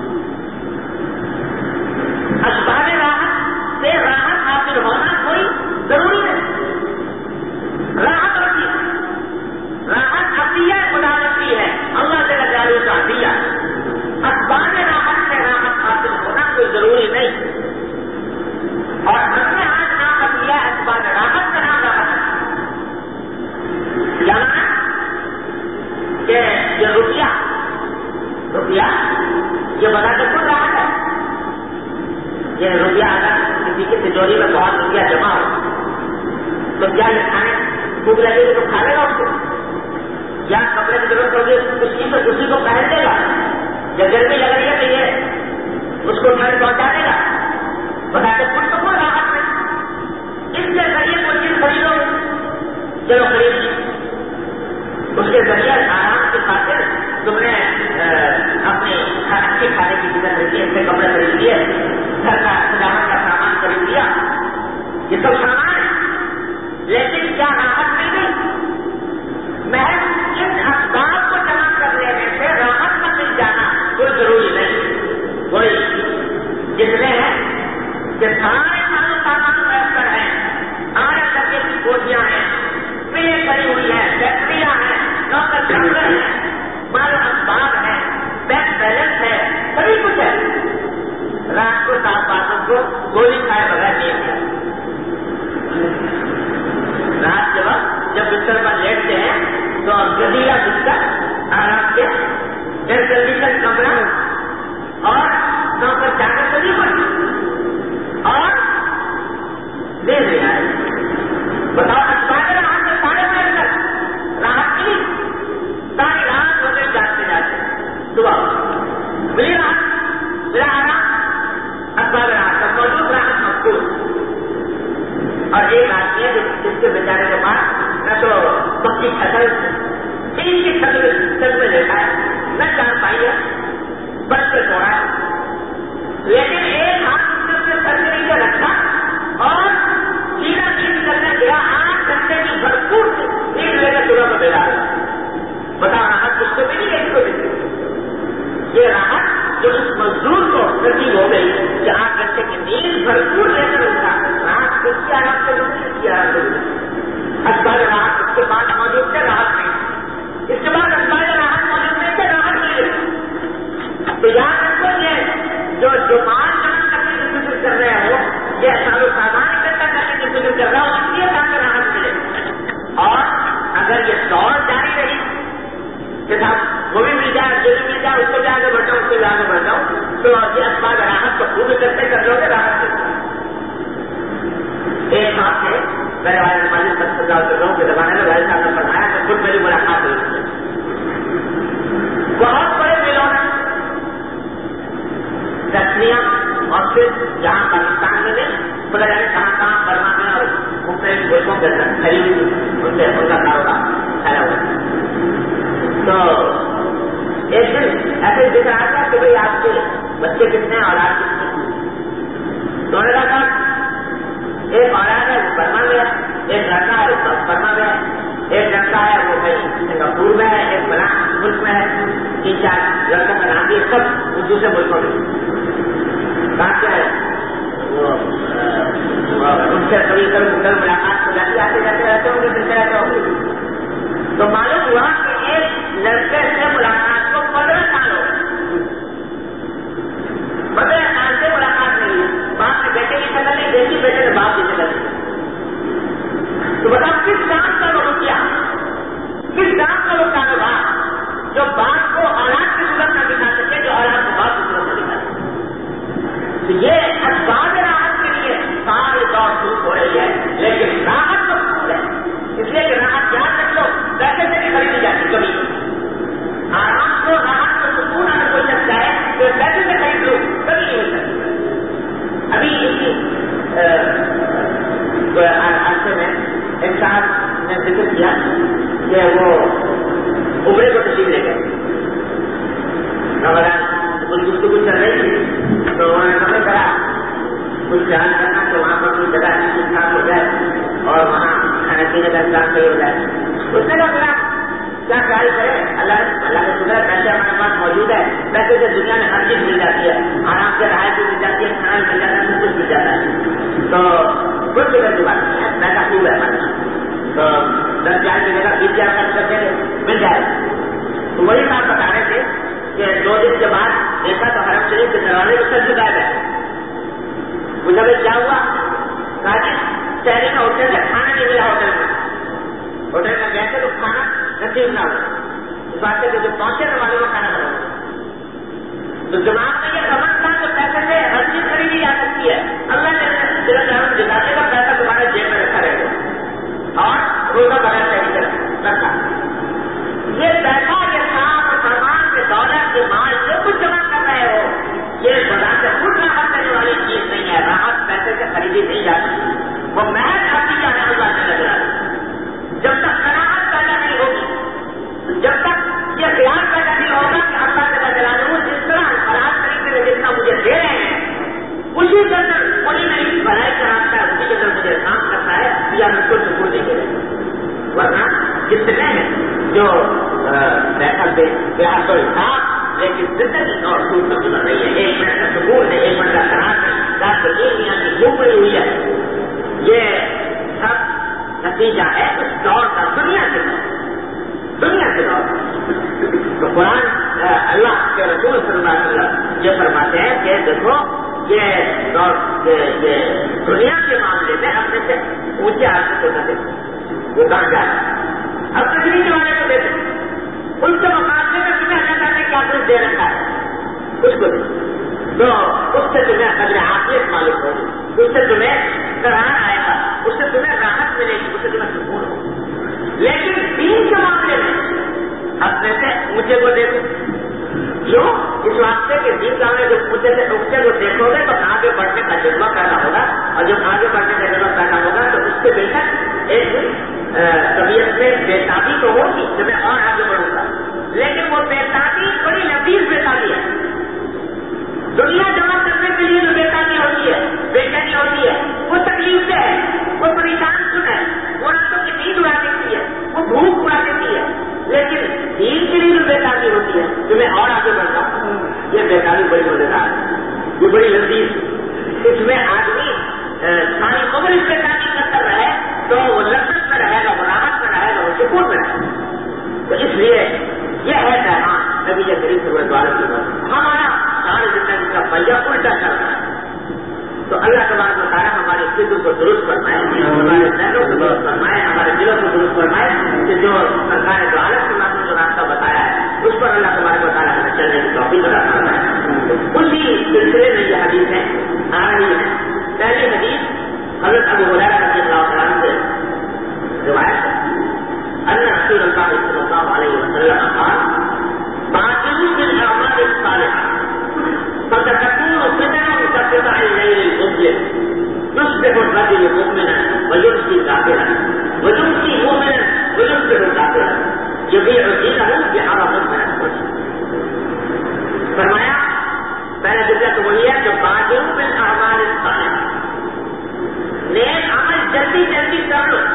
اسباب راحت سے راحت حاصل ہونا کوئی ضروری نہیں. راحت اور چیز, راحت عطیہ قدرتی ہے, اللہ سے جلالہ کا عطیہ. اسباب راحت سے راحت حاصل ہونا کوئی ضروری نہیں. اور ہم نے آج نام رکھ لیا اسباب راحت کا نام راحت. جانا کہ یہ روپیہ روپیہ یہ بتا کر خود راحت ہے. یہ روپیہ اگر کسی کی تجوری میں بہت روپیہ جمع ہو تو کیا یہ کھانے بھوک لگے گی تو کھا لے گا اس کو, یا کپڑے کی ضرورت ہوگی کسی کو کسی کو پہن دے گا, یا گرمی لگ رہی ہے تو یہ اس کو ٹھنڈ پہنچا دے گا. بتا کے خود تو کوئی راحت نہیں. اس کے ذریعے کوئی چیز خریدو, چلو خرید لی, اس کے ذریعے آرام کی خاطر تم نے اپنے اچھے کھانے کی چیزیں خریدی, اچھے کپڑے خرید لیے, گھر کا سجاوٹ کا سامان خرید لیا, یہ سب سامان ہے. لیکن کیا راحت نہیں گئی؟ محض ان اسباب کو جمع کر لینے سے راحت پر مل جانا کوئی ضروری نہیں. کوئی جتنے ہیں کہ سارے سارے سامان میسر ہیں, آرے درجے کی کوٹیاں ہیں, ملیں کری ہوئی ہیں, فیکٹریاں ہیں, نوکر چاکر ہیں, مال اسباب ہیں, بینک بیلنس ہے, سبھی کچھ ہے. رات کو سات باتوں کو گولی کھائے بغیر نہیں کیا. رات کے وقت جب بستر پر لیٹتے ہیں تو گدیلا بستر, آرام کے ایئر کنڈیشن کمرہ اور نوکر چاکر سبھی کچھ, اور دے دے آئے. بتاؤ اسباب راحت میں سارے میں کر راحت ملی, ساری رات ہو گئی جاتے جاتے صبح ملی راحت, ملا آرام, اسباب راحت کا موجود راحت مقبول. اور ایک آدمی ہے جس کے بیچارے کے پاس نہ تو پکی فصل تین کی فصل فصل میں دیکھا ہے, نہ چار پائی ہے, بس سے چھوڑا ہے, لیکن ایک ہاتھ اس نے اپنے سر کے نیچے رکھا اور سیدھا نیند کرنے گیا. آٹھ گھنٹے کی بھرپور نیند لے کر صبح کو بیدار ہوا. بتاؤ راحت کس کو ملی, ایک کو ملی. یہ راحت جو اس مزدور کو نصیب ہو گئی کہ آٹھ گھنٹے کی نیند بھرپور لے کر اٹھا, راحت کس کی آرام سے ملی, اس کی آرام سے ملی. اسباب راحت اس کے پاس موجود تھے, راحت نہیں. اس کے بعد اسباب راحت موجود نہیں تھے, راحت مل گئی. تو یاد رکھو یہ جو جو مال جمع کرنے کی فکر کر رہے ہو, یہ سارے سامان اکٹھا کرنے کی فکر کر رہا ہو, اس لیے تاکہ راحت ملے. اور اگر یہ دوڑ جاری رہی کہ صاحب وہ بھی مل جائے, جو بھی مل جائے, اس کو بھی آگے بڑھ جاؤں, اس کو بھی آگے بڑھ جاؤں, تو یہ اسباب راحت کو خوب اکٹھے کر لو گے, راحت ملے. ایک بات ہے میرے والد مالک سب سے زیادہ لوگوں کے زمانے میں والد صاحب نے فرمایا کہ خود میری ملاقات ہوئی. بہت بڑے میلوں میں فیکٹریاں اور پھر جہاں پاکستان میں بھی خدا جانے کہاں کہاں برما میں اور مختلف ملکوں کے اندر خرید ان سے ان کا کاروبار پھیلا ہوا. تو ایک دن ایسے دکھ رہا تھا کہ بھائی آپ کے بچے کتنے ہیں اور آپ کتنے ہیں. تو انہوں نے کہا ایک اولاد ہے وہ برما میں ہے, ایک لڑکا ہے وہ برما میں ہے, ایک لڑکا ہے وہ کہیں سنگاپور میں ہے, ایک فلاں ملک میں ہے, تین چار لڑکوں کا نام بھی سب دوسرے ملکوں میں. کہاں سے ان سے کبھی کبھی کل ملاقات ہو جاتی, آتے جاتے رہتے ہوں گے, ملتے رہتے ہوں گے. تو معلوم ہوا کہ ایک لڑکے سے ملاقات کو پندرہ سال ہو گئے. پندرہ سال سے ملاقات نہیں ہوئی. باپ نے بیٹے کی شکل نہیں دیکھی, بیٹے نے باپ کی شکل نہیں. تو بتاؤ کس کام کا وہ روپیہ, کس کام کا وہ کاروبار جو باپ کو اولاد کی صورت نہ دکھا سکے, جو اولاد کو باپ کی صورت نہ دکھا سکے. تو یہ اسباب راحت کے لیے ساری دور دھوپ ہو رہی ہے, لیکن راحت تو دور ہے. اس لیے کہ راحت یاد رکھ لو پیسے سے بھی خریدی جاتی بڑے کو تشریف لے گئے. رمضان کچھ گفتگو چل رہی تھی تو انہوں نے سمجھ کرا کچھ خیال کرنا کہ وہاں پر کوئی جگہ ٹھیک ٹھاک ہو جائے اور وہاں کھانے پینے کا انتظام صحیح ہو جائے. اس نے کہا کیا خیال کرے, اللہ اللہ کا شکر ہے پیسے ہمارے پاس موجود ہے, پیسے سے دنیا میں ہر چیز مل جاتی ہے, آرام سے رہائش بھی مل جاتی ہے, کھانا بھی مل جاتا ہے, سب کچھ مل جاتا ہے. تو کچھ فکر کی بات نہیں ہے, پیسہ خوب ہے ہمارے پاس. تو دس ہزار کی جگہ بیس ہزار خرچ کرتے ہیں مل جائے. تو وہی بات بتا رہے تھے کہ دو دن کے بعد دیکھا تو حرم شریف کے دروازے کو سر چکا ہے. مجھے بھائی کیا ہوا, راجی شہری کا ہوٹل ہے, کھانا نہیں ملا ہوٹل میں. ہوٹل میں گئے تھے تو کھانا نصیب نہ ہوا, اس بات سے جو پہنچے تو والوں کو کھانا بنا. تو دماغ میں یہ سمجھ تھا کہ پیسے سے ہر چیز خریدی جا سکتی ہے. اللہ نے دل جان جتانے کا پیسہ تمہارے جیب میں رکھا رہے گا اور روزہ بغیر صحیح رکھا. یہ پیسہ یہ کام سامان کے دولت کے مال جو کچھ جمع کر رہے ہو, یہ بازار سے خود راحت کرنے والی چیز نہیں ہے. راحت پیسے سے خریدی نہیں جا سکتی, وہ محض خریدی جانے اللہ سے لگ رہا ہے. جب تک قناعت پیدا نہیں ہوگی, جب تک یہ خیال پیدا نہیں ہوگا کہ اللہ سے لگ رہا ہوں, جس طرح حالات طریقے سے جتنا مجھے دے رہے ہیں اسی کے اندر کوئی میری بھلائی کراتا ہے, اسی کے اندر مجھے کام کرتا ہے, یا میں کچھ سکون نہیں دے رہے. ورنہ کتنے ہیں جو پیسہ دے بہت تو حساب لیکن زندگی اور سود میں گزر رہی ہے. ایک منٹ کا سکون ہے, ایک منٹ کا خراب ہے, رات کو ایک دنیا کی گھوم رہی ہوئی ہے. یہ سب نتیجہ ہے اس دور کا, دنیا کے دور دنیا کے دور. تو قرآن اللہ کے رسول صلی اللہ علیہ وسلم یہ فرماتے ہیں کہ دیکھو یہ دور دنیا کے معاملے میں اپنے سے اونچے آدمی کو نہ دیکھو, وہ کہاں جا رہا ہے. اب تجریح والے کو دیکھو, ان کے مقابلے میں تمہیں اللہ نے کیا کچھ دے رکھا ہے, اس کو دیکھو تو اس سے تمہیں قدر عافیت معلوم ہوگی, اس سے تمہیں قرار آئے گا, اس سے تمہیں راحت ملے گی, اس سے تمہیں سکون ہوگا. لیکن دین کے معاملے میں اپنے سے اونچے کو دیکھو. کیوں؟ اس واسطے کے دین کا جو اونچے سے اونچے کو دیکھو گے تو آگے بڑھنے کا جذبہ پیدا ہوگا, اور جب آگے بڑھنے کا جذبہ پیدا ہوگا تو اس سے بے شک ایک طبیعت میں بےتابی تو ہوگی کہ میں اور آگے بڑھوں گا, لیکن وہ بےتابی بڑی لذیذ بےتابی ہے. دنیا جمع کرنے کے لیے جو بےتابی ہوتی ہے, بے چینی ہوتی ہے, وہ تکلیف سے ہے, وہ پریشان کن ہے, وہ راتوں کی نیند اڑا دیتی ہے, وہ بھوک اڑا دیتی ہے. لیکن دین کے لیے جو بےتابی ہوتی ہے کہ میں اور آگے بڑھتا ہوں, یہ بےتابی بڑی مزیدار ہے, یہ بڑی لذیذ. اس میں آدمی ساری عمر اس بےتابی کرتا رہے تو وہ لذت میں رہے گا, وہ راحت میں رہے گا, وہ سکون میں رہے گا. تو اس لیے یہ ہے پیغام نبی کریم صلی اللہ علیہ وسلم. ہمارا ساری زندگی کا پہیا الٹا چل رہا ہے. تو اللہ تبارک و تعالیٰ ہمارے فکر کو درست فرمائے, ہمارے ذہنوں کو درست فرمائے, ہمارے دلوں کو درست فرمائے کہ جو سرکار دو عالم کے نام جو راستہ بتایا ہے اس پر اللہ تبارک و تعالیٰ ہمیں چلنے کی توفیق عطا فرمائے. اسی سلسلے میں یہ حدیثیں آ رہی ہیں. پہلی حدیث حضرت ابو ہریرہ رضی اللہ عنہ سے روایت ہے ان رسول اللہ صلی اللہ علیہ وسلم قال بادروا بالاعمال الصالحة فتكون فتنة كقطع الليل المظلم يصبح الرجل مؤمنا ويمسي كافرا ويمسي مؤمنا ويصبح كافرا يبيع دينه بعرض من الفرس. فرمایا پہلا جملہ تو وہی ہے کہ بادروا بالاعمال الصالحة, نیک عمل جلدی جلدی کر لو,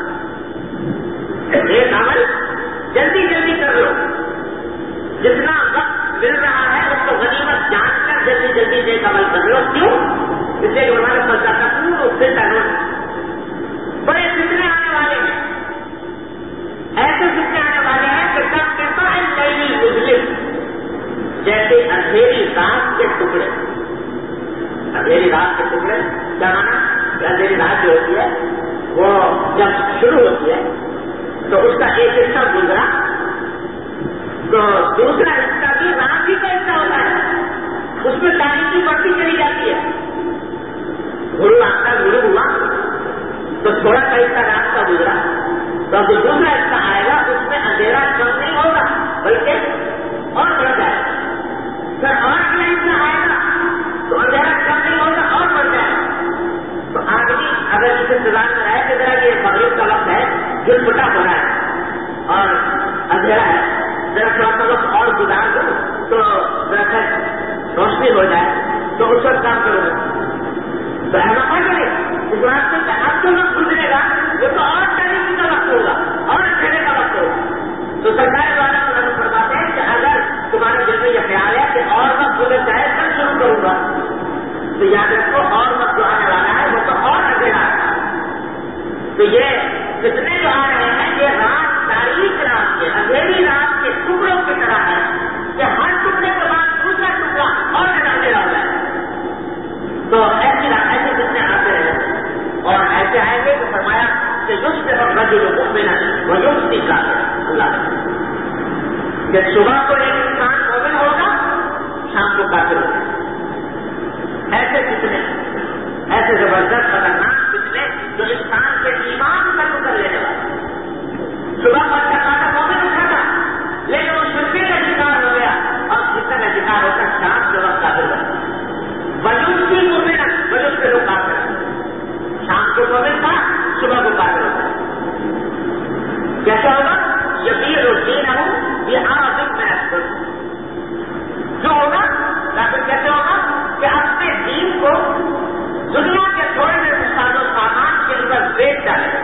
نیک عمل جلدی جلدی کر لو. جتنا وقت مل رہا ہے اس کو غنیمت جان کر جلدی جلدی نیک عمل کر لو. کیوں؟ اس لیے کہ ہمارے پاس جاتا پورا فتنہ بڑے فتنے آنے والے ہیں, ایسے فتنے آنے والے ہیں کہ کب قطع الليل المظلم, جیسے اندھیری رات کے ٹکڑے. اندھیری رات کے ٹکڑے کیا مانا کہ اندھیری رات جو ہوتی ہے وہ جب شروع ہوتی ہے تو اس کا ایک حصہ گزرا تو دوسرا حصہ بھی رات ہی کا حصہ ہوتا ہے, اس میں تاریخی بڑھتی چلی جاتی ہے. غروب آتا غروب ہوا تو تھوڑا سا حصہ رات کا گزرا تو جو دوسرا حصہ آئے گا اس میں اندھیرا کم نہیں ہوگا بلکہ اور بڑھ جائے گا. پھر اور اگلا حصہ آئے گا تو اندھیرا کم نہیں ہوگا اور بڑھ جائے گا. تو آدمی اگر اس انتظار میں رہے کہ ذرا یہ مغرب کا وقت ہے, جو چھوٹا ہو رہا ہے اور اندھیرا ہے, کہ صبح کو ایک انسان مومن ہوگا، شام کو کافر ہوگا. ایسے کتنے ایسے زبردست خطرناک کتنے جو انسان کے ایمان کا ٹکر لینے والے. صبح کو اچھا خاصا مومن اٹھا تھا لیکن وہ شرکی کا شکار ہو گیا اور فتنہ کا شکار ہو کر شام کے وقت کافر بنا. وجود کی مومن وجود کے لوگ کافر شام کو مومن تھا، صبح کو کافر ہوتا. کیسا ہوگا؟ یقین الدین ہوں یہ آزم میں اکثر جو ہوگا کافر کیسے ہوگا کہ اپنے دین کو دنیا کے تھوڑے سے ساز و سامان کے اندر بیچ ڈالے.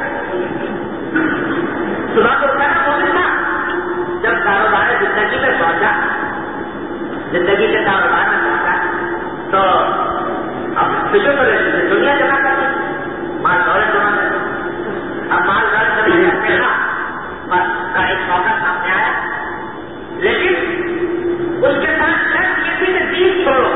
صبح کو اٹھانا مومن تھا، جب کاروبار زندگی میں پہنچا، زندگی کے کاروبار میں پہنچا تو اب فکر تو رہتی دنیا جمع کرتی، مال دولت جمع کرتی. اب مال دولت جمع کرتے نا کا ایک موقع سامنے آیا، لیکن اس کے ساتھ شرط یہ تھی کہ دین چھوڑو،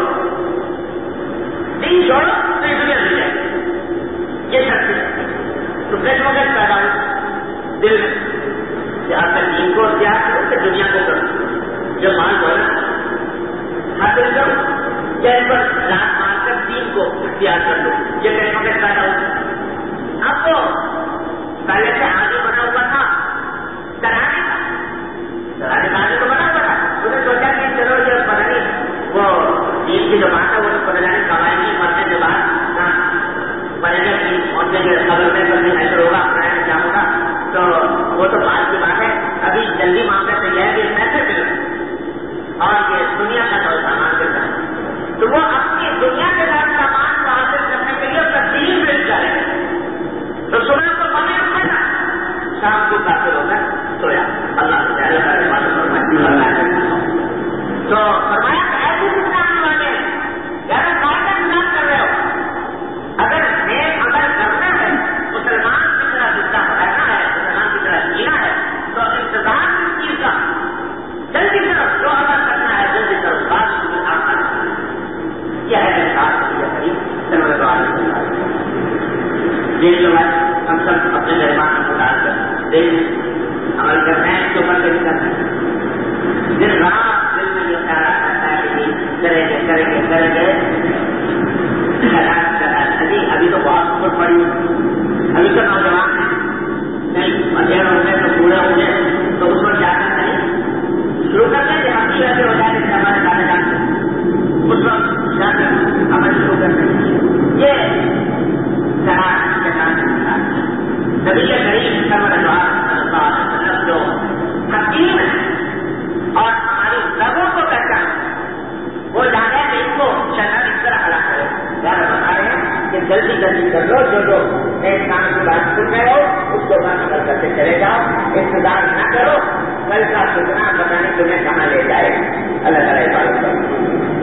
دین چھوڑو تو یہ دنیا مل جائے گی. یہ شرط تھی. تو کچھ وقت پیدا ہو دل میں کہ آپ کا دین کو اختیار کرو کہ دنیا کو کرو، جو مال دولت حاصل کرو یا ان پر لات مار کر دین کو اختیار کر لو. یہ کچھ وقت پیدا ہو. اب تو پہلے سے آگے بنا ہوا تھا کرانے کا، کرانے کا آگے تو بنا ہوا تھا. انہیں سوچا کہ چلو یہ پتہ نہیں وہ دین کی جو بات ہے وہ تو پتہ نہیں کمائیں گی مرنے کے بعد مرے گا کہ پہنچیں گے خبر میں کرنے ایسا ہوگا اپنا کیا ہوگا. تو وہ تو بات کی بات ہے. ابھی جلدی معاملہ سے یہ ہے کہ پیسے مل رہے اور یہ دنیا کا جو سامان مل رہا ہے تو وہ اپنی دنیا کے ساتھ سامان کو حاصل کرنے کے لیے اپنا دین بیچ جائے گا. تو صبح کو پانی اٹھانا، شام کو کافر ہوگا سویا. اللہ تعالیٰ کرنے والے تو فرمایا کہ ایسی کتنا آنے والے ہیں زیادہ فائدہ انتظار کر رہے ہو. اگر نیک عمل کرنا ہے، مسلمان کی طرح زندہ رہنا ہے، مسلمان کی طرح جینا ہے تو انتظار کس چیز کا؟ جلدی کرو، جو عمل کرنا ہے جلدی کرو، بات کی آسان. یہ ہے جن لوگ ہم سب اپنے دربار میں ڈال کر دل عمل کرتے ہیں تو عمل نہیں کرتے ہیں. دن رات دل میں یہ خیال آتا ہے کہ کریں گے کریں گے کریں گے ابھی ابھی تو بہت عمر پڑی، ابھی تو نوجوان ہیں، نہیں اندھیرے ہو گئے تو پورے ہو گئے تو اس میں جا کر نہیں شروع کرتے ہیں کہ ہم بھی ایسے ہو جائیں کہ ہمارے دادا جاتے ہیں اس وقت جا کر عمل شروع کرتے ہیں. یہ نبی کریم صلی اللہ علیہ وسلم جو حکیم ہے اور ہماری رگوں کو پہچان وہ جانے کہ ان کو شیطان اس طرح ہلا کرے. زیادہ بتا رہے ہیں کہ جلدی جلدی کر لو، جو جو ایک کام کی بات سن رہے ہو اس کو بات عمل کرتے چلے جاؤ، انتظار نہ کرو کل کا سوچنا پتا نہیں تمہیں کہاں لے جائے. اللہ تعالیٰ عبادت کرو.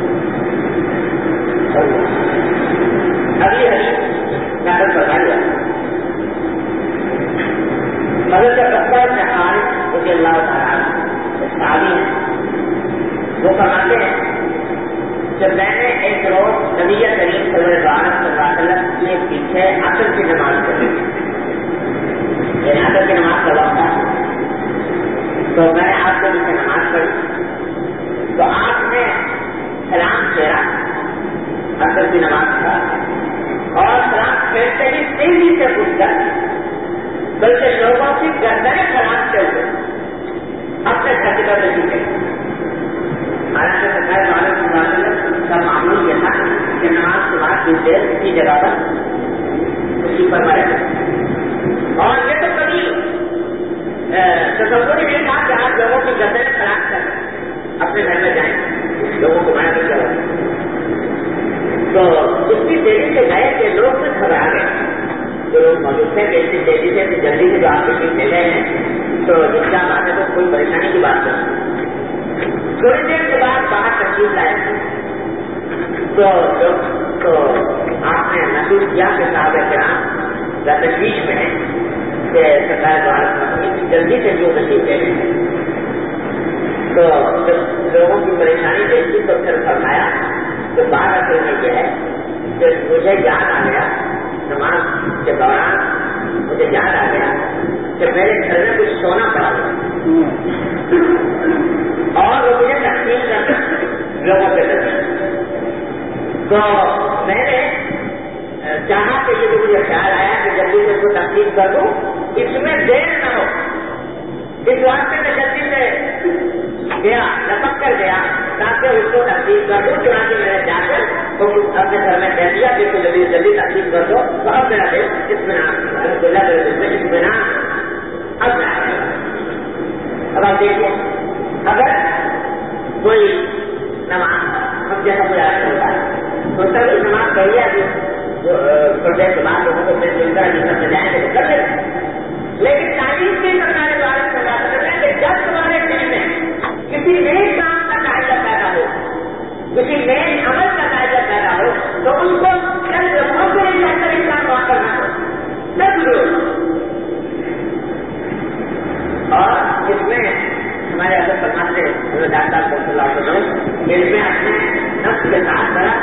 ابھی حدیث نقل فرمائی ہے حضرت عبداللہ بن حارث رضی اللہ تعالیٰ عنہ صحابی ہیں. وہ فرماتے ہیں جب میں نے ایک روز نبی کریم صلی اللہ علیہ وسلم کے پیچھے عصر کی نماز پڑھی، یعنی عصر کی نماز کا وقت تھا تو میں نے آپ کے پیچھے نماز پڑھی تو آپ نے سلام پھیرا عصر کی نماز کا اور سلام پھیرتے ہی تیزی سے پوچھ کر بلکہ لوگوں کی گردنیں سلامتے ہوئے اپنے خطبہ میں جیتے. حالانکہ سرکار والے کا معمول یہ تھا کہ نماز کے بعد کچھ دیر کی جگہ پر خوشی فرمائے اور یہ تو کبھی تصور ہی نہیں تھا کہ آپ لوگوں کی گردنیں سلام کر اپنے گھر میں جائیں، لوگوں کو بنا نہیں کرو. تو اتنی دیری سے گئے کہ لوگ سے گھبرا گئے جو لوگ موجود تھے کہ اتنی تیزی سے جلدی سے جو آپ کے پیچھے لے گئے ہیں تو جس کا بات ہے تو کوئی پریشانی کی بات نہیں. تھوڑی دیر کے بعد باہر تشریف لائے تو لوگ تو آپ نے محسوس کیا کہ صحابہ کرام یا تشویش میں ہے کہ سرکار دوارا جلدی سے جو تشریف لے گئے تو جب لوگوں کی پریشانی دیکھی تو پھر فرمایا تو بات اصل میں یہ ہے کہ مجھے یاد آ گیا نماز کے دوران مجھے یاد آ گیا کہ میرے گھر میں کچھ سونا پڑا ہوا تو میں نے چاہا کہ یہ مجھے خیال آیا کہ جلدی سے اس کو تقسیم کر دوں، اس میں دیر نہ ہو، اس واسطے میں جلدی سے گیا لپک کر گیا تاکہ اس کو تقسیم کر دوں. چنانچہ میں نے جا کر تو اپنے گھر میں کہہ دیا کہ تو جلدی جلدی تقسیم کر دو. تو اب میرا دل اطمینان الحمد للہ میرے دل میں اطمینان اب میں آ گیا. اب آپ دیکھیے اگر کوئی نماز ہم جیسا کوئی آج ہوتا ہے تو سب نماز کہیے ابھی جو چھوٹے کے بعد لوگوں کو پھر ملتا ہے جس میں جائیں گے تو کر لیں. لیکن تعلیم کے سرکاری بارے میں بات کر رہے ہیں کہ جب تمہارے دل میں کسی نئے کام کا قاعدہ پیدا ہو، کسی نئے عمل کا قاعدہ پیدا ہو تو ان کو چند لمحوں کے لیے جا کر انسان بات کرنا ہو نہ ضرور. اور اس میں ہمارے اگر فرماتے حضرت ڈاکٹر صاحب صلی اللہ علیہ وسلم اس میں اپنے نفس کے ساتھ کرا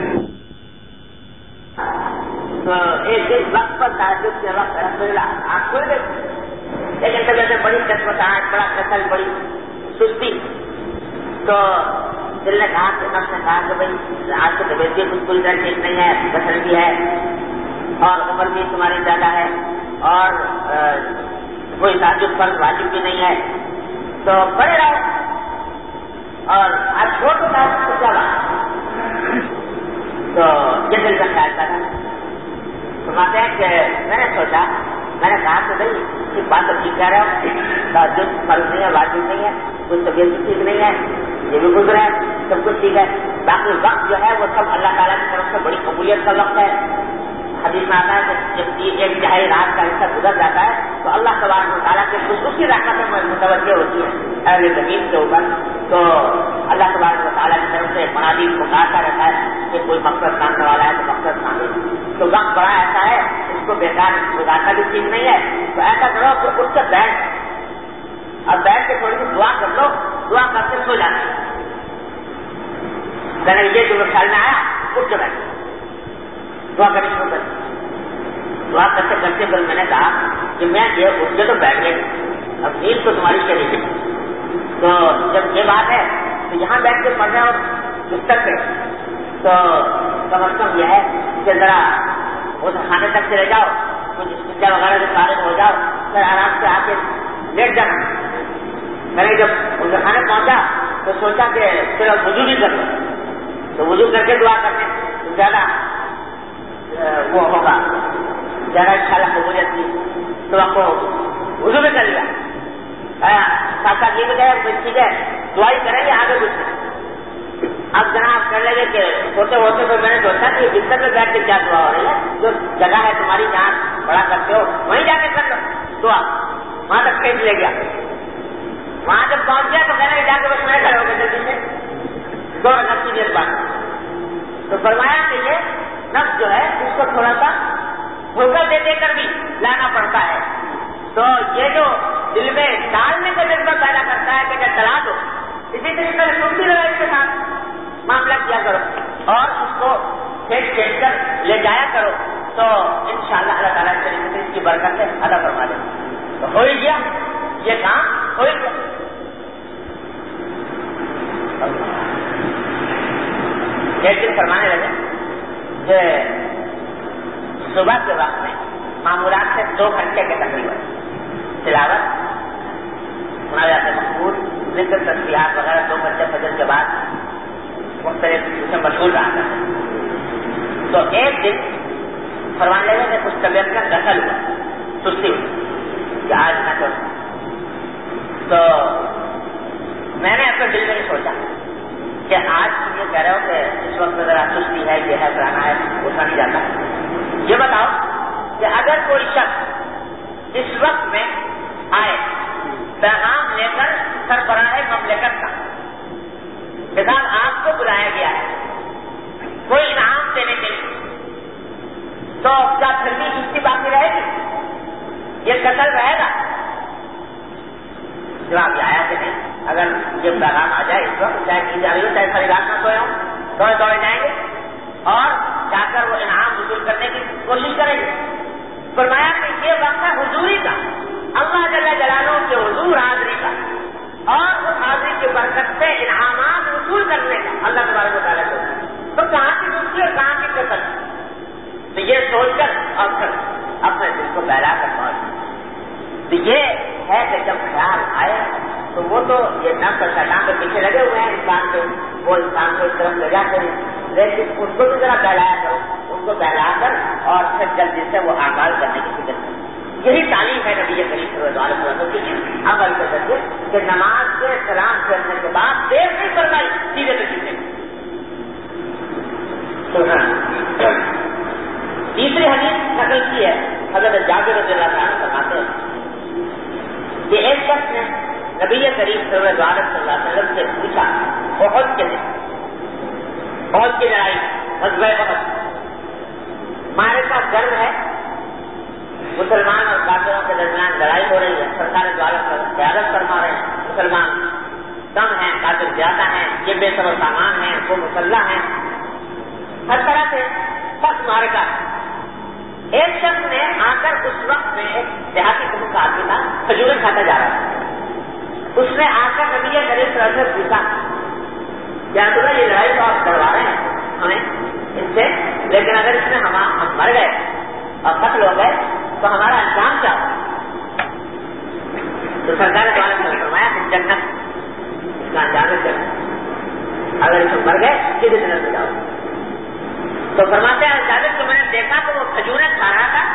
تو ایک دن وقت پر تعجب کے وقت الحمد للہ آپ کھل گئی، لیکن طبیعت میں بڑی چٹپٹاہٹ، بڑا کسل، بڑی سستی. تو دل نے کہا کہ نفس نے کہا کہ بھائی آج کی طبیعت بھی کچھ پوری طرح ٹھیک نہیں ہے، کسل بھی ہے اور عمر بھی تمہاری زیادہ ہے اور کوئی تعجب پر واجب بھی نہیں ہے، تو پڑے رہو اور آج چھوڑ دو تعجب کو کیا بات. تو یہ دل کا خیال کرا. فرماتے ہیں کہ میں نے سوچا، میں نے کہا کہ بھائی ایک بات تو ٹھیک کہہ رہے ہو، تعجب فرض نہیں ہے، واجب نہیں ہے، کچھ طبیعت بھی ٹھیک نہیں ہے، یہ بھی گزرا ہے، سب کچھ ٹھیک ہے، باقی وقت جو ہے وہ سب اللہ تعالیٰ کی طرف سے بڑی قبولیت کا وقت ہے. حدیث میں آتا ہے کہ جب ایک تہائی رات کا حصہ گزر جاتا ہے تو اللہ تبارک و تعالیٰ کی خصوصی رحمت میں متوجہ ہوتی ہے اہل زمین کے اوپر. تو اللہ تبارک و تعالیٰ کی طرف سے منادی پکارتا رہتا ہے کہ کوئی مقصد مانگنے والا ہے تو مقصد مانگے. تو وقت بڑا ایسا ہے اس کو بیکار گزارنا بھی ٹھیک نہیں ہے. تو ایسا کرو کہ اس سے بیٹھ اب بیٹھ کے تھوڑی سی دعا کر لو، دعا کر کے سو جانا. میں نے یہ جو خیال میں آیا اٹھ کے بیٹھ دعا کرنے شروع کر. دعا کرتے کرتے پھر میں نے کہا کہ میں یہ اٹھ کے تو بیٹھ گئی، اب نیند تو تمہاری چلی گئی. تو جب یہ بات ہے تو یہاں بیٹھ کے پڑھ رہے ہو بستر پہ تو کم از کم یہ ہے کہ ذرا وہ کھانے تک چلے جاؤ، کچھ استنجا وغیرہ سے فارغ ہو جاؤ، پھر آرام سے آ کے لیٹ جانا. میں نے جب اسے کھانے پہنچا تو سوچا کہ پھر اب وضو بھی کر لو. تو وضو کر کے دعا کرنے تو زیادہ وہ ہوگا، زیادہ انشاءاللہ قبولیت کی. تو آپ کو وضو بھی کر لیا، ساتھ ساتھ یہ بھی کہے ٹھیک ہے دعائی کریں گے آگے کچھ. اب جناب کر لیں گے کہ ہوتے ہوتے تو میں نے سوچا کہ بستر میں بیٹھ کے کیا دعا ہو رہی ہے، جو جگہ ہے تمہاری جہاں بڑا کرتے ہو وہیں جا کے کر لو دعا. وہاں تک کھینچ لے گیا. وہاں جب پہنچ گیا تو کہنے لگے جا کے بس میں کھڑے ہو گئے جلدی سے دو رکعت کی دیر بعد. تو فرمایا کہ یہ نفس جو ہے اس کو تھوڑا سا دھوکہ دے دے کر بھی لانا پڑتا ہے. تو یہ جو دل میں ڈالنے کا جذبہ پیدا کرتا ہے کہ جب ڈلا دو، اسی طریقے سے تم بھی رہو اس کے ساتھ معاملہ کیا کرو اور اس کو کھینچ کھینچ کر لے جایا کرو. تو انشاءاللہ اللہ تعالیٰ اس طریقے سے اس کی برکت سے ادا فرما دے. تو ہو ہی گیا یہ کام، ہو ہی گیا. ایک دن فرمانے لگے کہ صبح کے وقت میں معمولات سے دو گھنٹے کے تقریباً تلاوت سنا جاتے مقبول ذکر تسبیحات وغیرہ دو گھنٹے فجر کے بعد مختلف اسے مشغول رہا تھا. تو ایک دن فرمانے لگے کہ کچھ طبیعت کا دخل ہوا، سستی ہوئی کہ آج نہ کروں. تو میں نے اپنے دل میں یہ سوچا کہ آج تم یہ کہہ رہے ہو کہ اس وقت ذرا سستی ہے، یہ ہے فلانا ہے، اٹھا نہیں جاتا. یہ بتاؤ کہ اگر کوئی شخص اس وقت میں آئے پیغام لے کر سربراہ مملکت کا کہ صاحب آپ کو بلایا گیا ہے کوئی انعام دینے کے لیے، تو کیا پھر بھی سستی باقی رہے گی؟ یہ کسل رہے گا؟ جواب یہ آیا کہ نہیں. اگر یہ پیغام آ جائے اس وقت چاہے کی جا رہی ہو چاہے ساری رات نہ سوئے ہوں، دوڑے دوڑے جائیں گے اور جا کر وہ انعام وصول کرنے کی کوشش کریں گے. فرمایا کہ یہ وقت ہے حضوری کا، اللہ جل جلالہ کے حضور حاضری کا، اور اس حاضری کی برکت سے انعامات وصول کرنے کا اللہ تبارک و تعالیٰ کو. تو کہاں کی دوسری تو وہ تو یہ نفس اور شیطان کے پیچھے لگے ہوئے ہیں انسان کے، وہ انسان کو اس طرف لے جاتے ہیں، لیکن ان کو بھی ذرا بہلایا کرو، ان کو بہلا کر اور پھر جلدی سے وہ اعمال کرنے کی فکر کرو۔ یہی تعلیم ہے نبی کریم صلی اللہ علیہ وسلم کی عمل کے ذریعے کہ نماز کے سلام پھیرنے کے بعد دیر نہیں فرمائی، سیدھے تو سیدھے۔ تیسری حدیث نقل کی ہے حضرت جابر رضی اللہ عنہ فرماتے ہیں کہ ایک شخص نے نبی کریم صلی اللہ علیہ وسلم سے پوچھا احد کے دن، احد کی لڑائی، غزوہ احد، معرکہ گرم ہے، مسلمان اور کافروں کے درمیان لڑائی ہو رہی ہے، سرکار دو عالم قیادت فرما رہے ہیں، مسلمان کم ہیں، کافر زیادہ ہیں، یہ بے صبر سامان ہیں، وہ مسلح ہیں، ہر طرح سے سخت معرکہ ہے۔ ایک شخص نے آ کر اس وقت میں ایک دیہاتی قسم کا آدمی تھا، کھجوریں کھاتا جا رہا تھا، اس نے آ کر نبی کریم صلی اللہ علیہ وسلم سے پوچھا کیا تمہیں یہ لڑائی تو آپ کروا رہے ہیں ہمیں ان سے، لیکن اگر اس میں ہم ہم مر گئے اور قتل ہو گئے تو ہمارا انجام کیا ہوگا؟ تو سرکار نے فرمایا کہ جنت، اس کا انجام ہے جنت، اگر اس میں مر گئے کسی جنت میں جاؤ۔ تو فرماتے ہیں جابر کو میں نے دیکھا تو وہ کھجوریں کھا رہا تھا،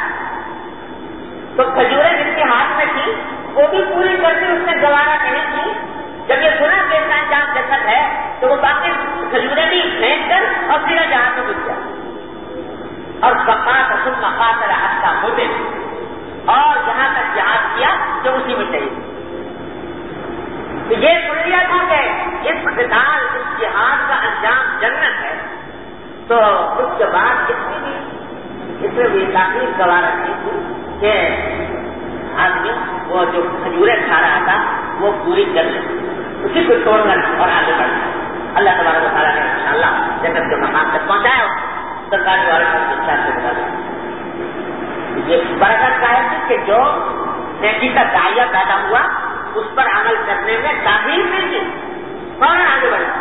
تو کھجوریں جس کے ہاتھ میں تھی وہ بھی پوری کرتی اس نے گوارا نہیں کی۔ جب یہ سنا کہ اس کا انجام جنت ہے تو وہ باقی کھجوریں بھی پھینک کر اور سیدھا جہاز میں گھس گیا اور بقات خود مقاصد حد کا ہوتے اور جہاں تک جہاز کیا جو اسی میں چاہیے۔ تو یہ سن لیا تھا کہ اس قتال، اس جہاد کا انجام جنت ہے، تو اس کے بعد اتنی بھی اس میں بھی تاخیر گوارا نہیں تھی کہ آدمی وہ جو کھجوریں کھا رہا تھا وہ پوری کر لے، اسی کو چھوڑ کر اور آگے بڑھنا۔ اللہ تبارک و تعالیٰ نے انشاءاللہ جنت کے مقام تک پہنچایا، سرکار والے کی اچھا سے بتا دیں۔ یہ برکت کا ہے کہ جو نیکی کا داعیہ پیدا ہوا اس پر عمل کرنے میں تاخیر نہیں کی، فوراً آگے بڑھا۔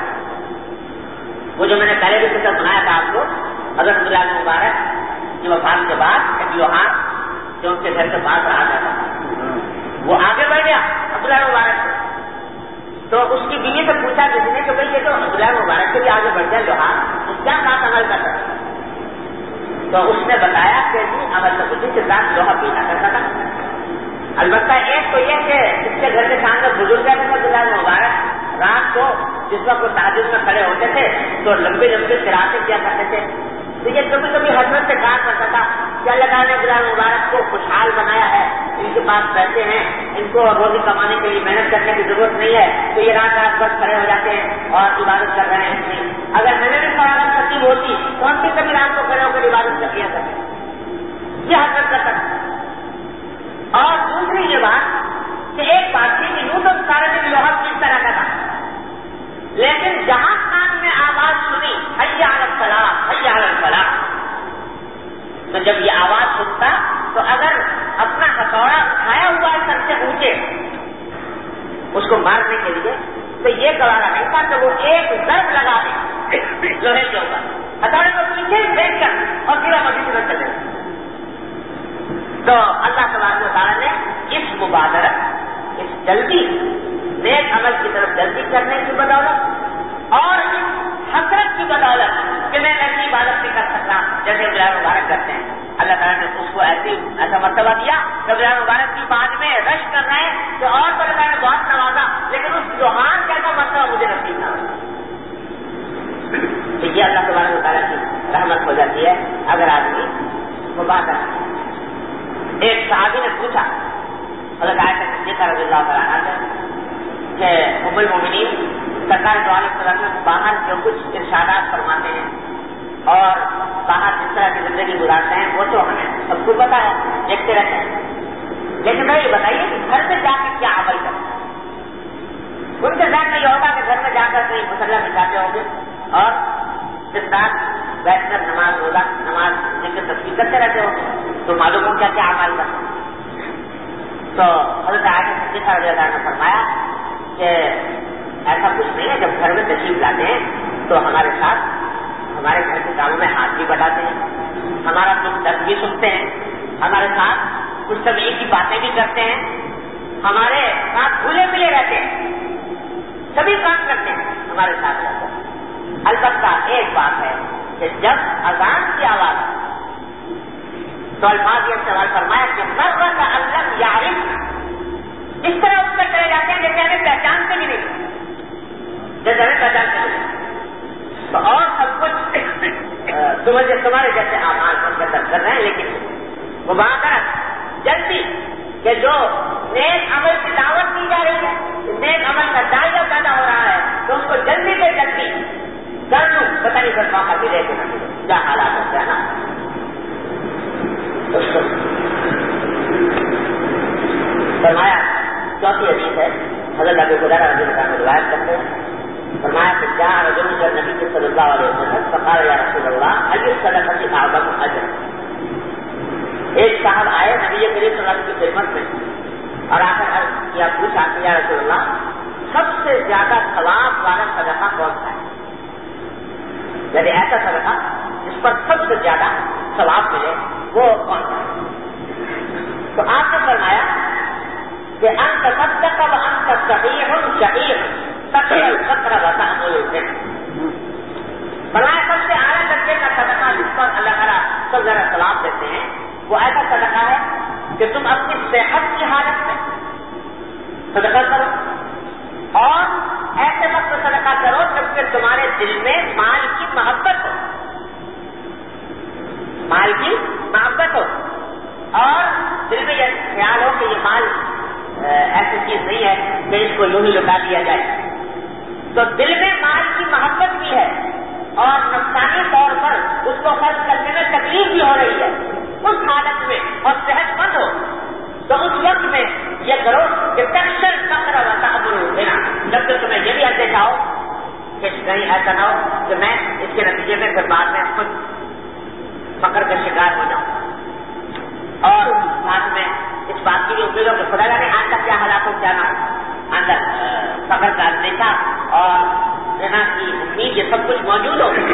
وہ جو میں نے پہلے بھی قصہ سنایا تھا آپ کو، حضرت عبداللہ بن مبارک کی وفات کے بعد ایک لوہار جو ان کے گھر کے پاس رہا جاتا تھا وہ آگے بڑھ گیا عبداللہ بن مبارک سے، تو اس کی بیوی سے پوچھا کسی نے کہ بھائی یہ تو عبداللہ بن مبارک سے بھی آگے بڑھ گیا لوہار، اس کیا ساتھ عمل کر سکتا؟ تو اس نے بتایا کہ جی عمل سے کچھ کے ساتھ لوہا پیٹا کرتا تھا۔ البتہ ایک تو یہ کہ اس کے گھر کے سامنے بزرگ رہتے تھے عبداللہ بن مبارک، رات کو جس وقت وہ تہجد میں کھڑے ہوتے تھے تو لمبے لمبے قراءتیں کیا کرتے تھے، تو یہ کبھی کبھی حسرت سے کہا کرتا تھا کہ اللہ تعالیٰ نے عبداللہ مبارک کو خوشحال بنایا ہے، ان کے پاس پیسے ہیں، ان کو روزی کمانے کے لیے محنت کرنے کی ضرورت نہیں ہے، تو یہ رات رات بس کھڑے ہو جاتے ہیں اور عبادت کر رہے ہیں۔ اگر ہمیں بھی فراغت نصیب ہوتی تو ہم بھی کبھی رات کو کھڑے ہو کر عبادت کر لیا کرتے، یہ حسرت کرتا تھا۔ اور دوسری یہ بات کہ ایک بات تھی کہ یوں تو سارے دن لوہا پیٹتا رہتا تھا، لیکن جہاں کان میں آواز سنی حی علی الفلاح حی علی الفلاح، تو جب یہ آواز سنتا تو اگر اپنا ہتھوڑا اٹھایا ہوا ہے سر سے اونچے اس کو مارنے کے لیے تو یہ گوارا نہیں تھا کہ وہ ایک ضرب لگا دے لوہے کے اوپر، ہتھوڑے کو پیچھے دیکھ کر اور پورا مسجد میں چلے۔ تو اللہ تبارک و تعالیٰ نے اس مبادرت، اس جلدی نیک عمل کی طرف جلدی کرنے کی بدولت اور اس حسرت کی بدولت کہ میں ایسی عبادت نہیں کر سکتا جیسے عبداللہ مبارک کرتے ہیں، اللہ تعالیٰ نے اس کو ایسی ایسا مرتبہ دیا کہ عبداللہ مبارک کی بعد میں رش کر رہے ہیں کہ اور تو اللہ نے بہت نوازا لیکن اس جوہان کیسا مرتبہ مجھے نصیب نہ ہو۔ تو یہ اللہ تبارک و تعالیٰ کی رحمت ہو جاتی ہے اگر آدمی مبادرت۔ ایک صحابی نے پوچھا حضرت عائشہ صدیقہ رضی اللہ تعالیٰ عنہا سے کہ ام المومنین سرکار دو عالم صلی اللہ علیہ وسلم باہر جو کچھ ارشادات فرماتے ہیں اور باہر جس طرح کی زندگی گزارتے ہیں وہ تو ہمیں سب کو پتا ہے، دیکھتے رہتے ہیں، لیکن بھائی یہ بتائیے کہ گھر میں جا کے کیا عمل کرتے ہیں؟ ان کے ذہن میں یہ ہوگا کہ گھر میں جا کر کہیں مسلح بچاتے ہوں گے اور دن رات بیٹھ کر نماز روزہ نماز ذکر تسبیح کرتے رہتے ہوں گے، تو معلوم ہو کیا کیا عمل کرتے ہیں۔ تو حضرت عائشہ صدیقہ رضی اللہ عنہا نے فرمایا کہ ایسا کچھ نہیں ہے، جب گھر میں تشریف لاتے ہیں تو ہمارے ساتھ ہمارے گھر کے کاموں میں ہاتھ بھی بٹاتے ہیں، ہمارا دکھ درد بھی سنتے ہیں، ہمارے ساتھ کچھ طبیعی کی باتیں بھی کرتے ہیں، ہمارے ساتھ بھولے ملے رہتے ہیں، سبھی کام کرتے ہیں ہمارے ساتھ رہتے ہیں. البتہ ایک بات ہے کہ جب اذان کی آواز تو الفاظ یہ سوال فرمایا کہ مرہ کا اللہ یعرف، اس طرح اس سے چلے جاتے ہیں جیسے ہمیں پہچانتے بھی نہیں، جیسے ہمیں پہچانتے بھی نہیں. تو اور سب کچھ تمہارے تمہارے جیسے آواز ہم کے اندر کر رہے ہیں، لیکن مبادرت جلدی کہ جو نیک عمل کی دعوت دی جا رہی ہے، نیک عمل کا دائرہ پیدا ہو رہا ہے، تو اس کو جلدی سے جلدی کر لوں، پتہ نہیں پھر موقع ملے کہ نہ ملے، کیا حالات ہوتے ہیں نا. فرمایا چوتھی حدیث ہے، حضرت ابو ہریرہ رضی اللہ عنہ روایت کرتے ہیں، فرمایا کہ جاء رجل الى النبي صلی اللہ علیہ وسلم فقال یا رسول اللہ ای الصدقۃ اعظم اجرا. ایک صاحب آئے نبی کریم صلی اللہ علیہ وسلم کی خدمت میں اور آ کر عرض کیا، پوچھا کہ یا رسول اللہ سب سے زیادہ ثواب والا صدقہ کون سا ہے؟ یعنی ایسا صدقہ جس پر سب سے زیادہ ثواب ملے وہ کون سا ہے؟ تو آپ نے فرمایا کہ انت تصدق وانت صحیح شحیح تقی الفقر وتأمل الغنى. فرمایا سب سے اعلیٰ درجے کا صدقہ جس پر اللہ تعالیٰ سب زیادہ ثواب دیتے ہیں وہ ایسا صدقہ ہے کہ تم اپنی صحت کی حالت میں صدقہ کرو اور ایسے وقت صدقہ کرو جبکہ تمہارے دل میں مال کی محبت ہو، مال کی محبت ہو اور دل میں یہ خیال ہو کہ یہ مال ایسی چیز نہیں ہے کہ اس کو یوں ہی لٹا دیا جائے. تو دل میں مال کی محبت بھی ہے اور نفسانی طور پر اس کو خرچ کرنے میں تکلیف بھی ہو رہی ہے، اس حالت میں اور صحت مند ہو تو اس وقت میں یہ کرو کہ تکثر فقر و تأمل دینا، جب کہ تمہیں یہ بھی اندیشہ ہو کہ کہیں ایسا نہ ہو کہ میں اس کے نتیجے میں پھر بعد میں خود فقر کا شکار ہو جاؤں، اور ساتھ میں اس بات کی بھی امید ہو کہ خدا جانے آج تک کیا حالات ہو کیا نہ اندر فقر کا اندیشہ اور زنا کی امید یہ سب کچھ موجود ہو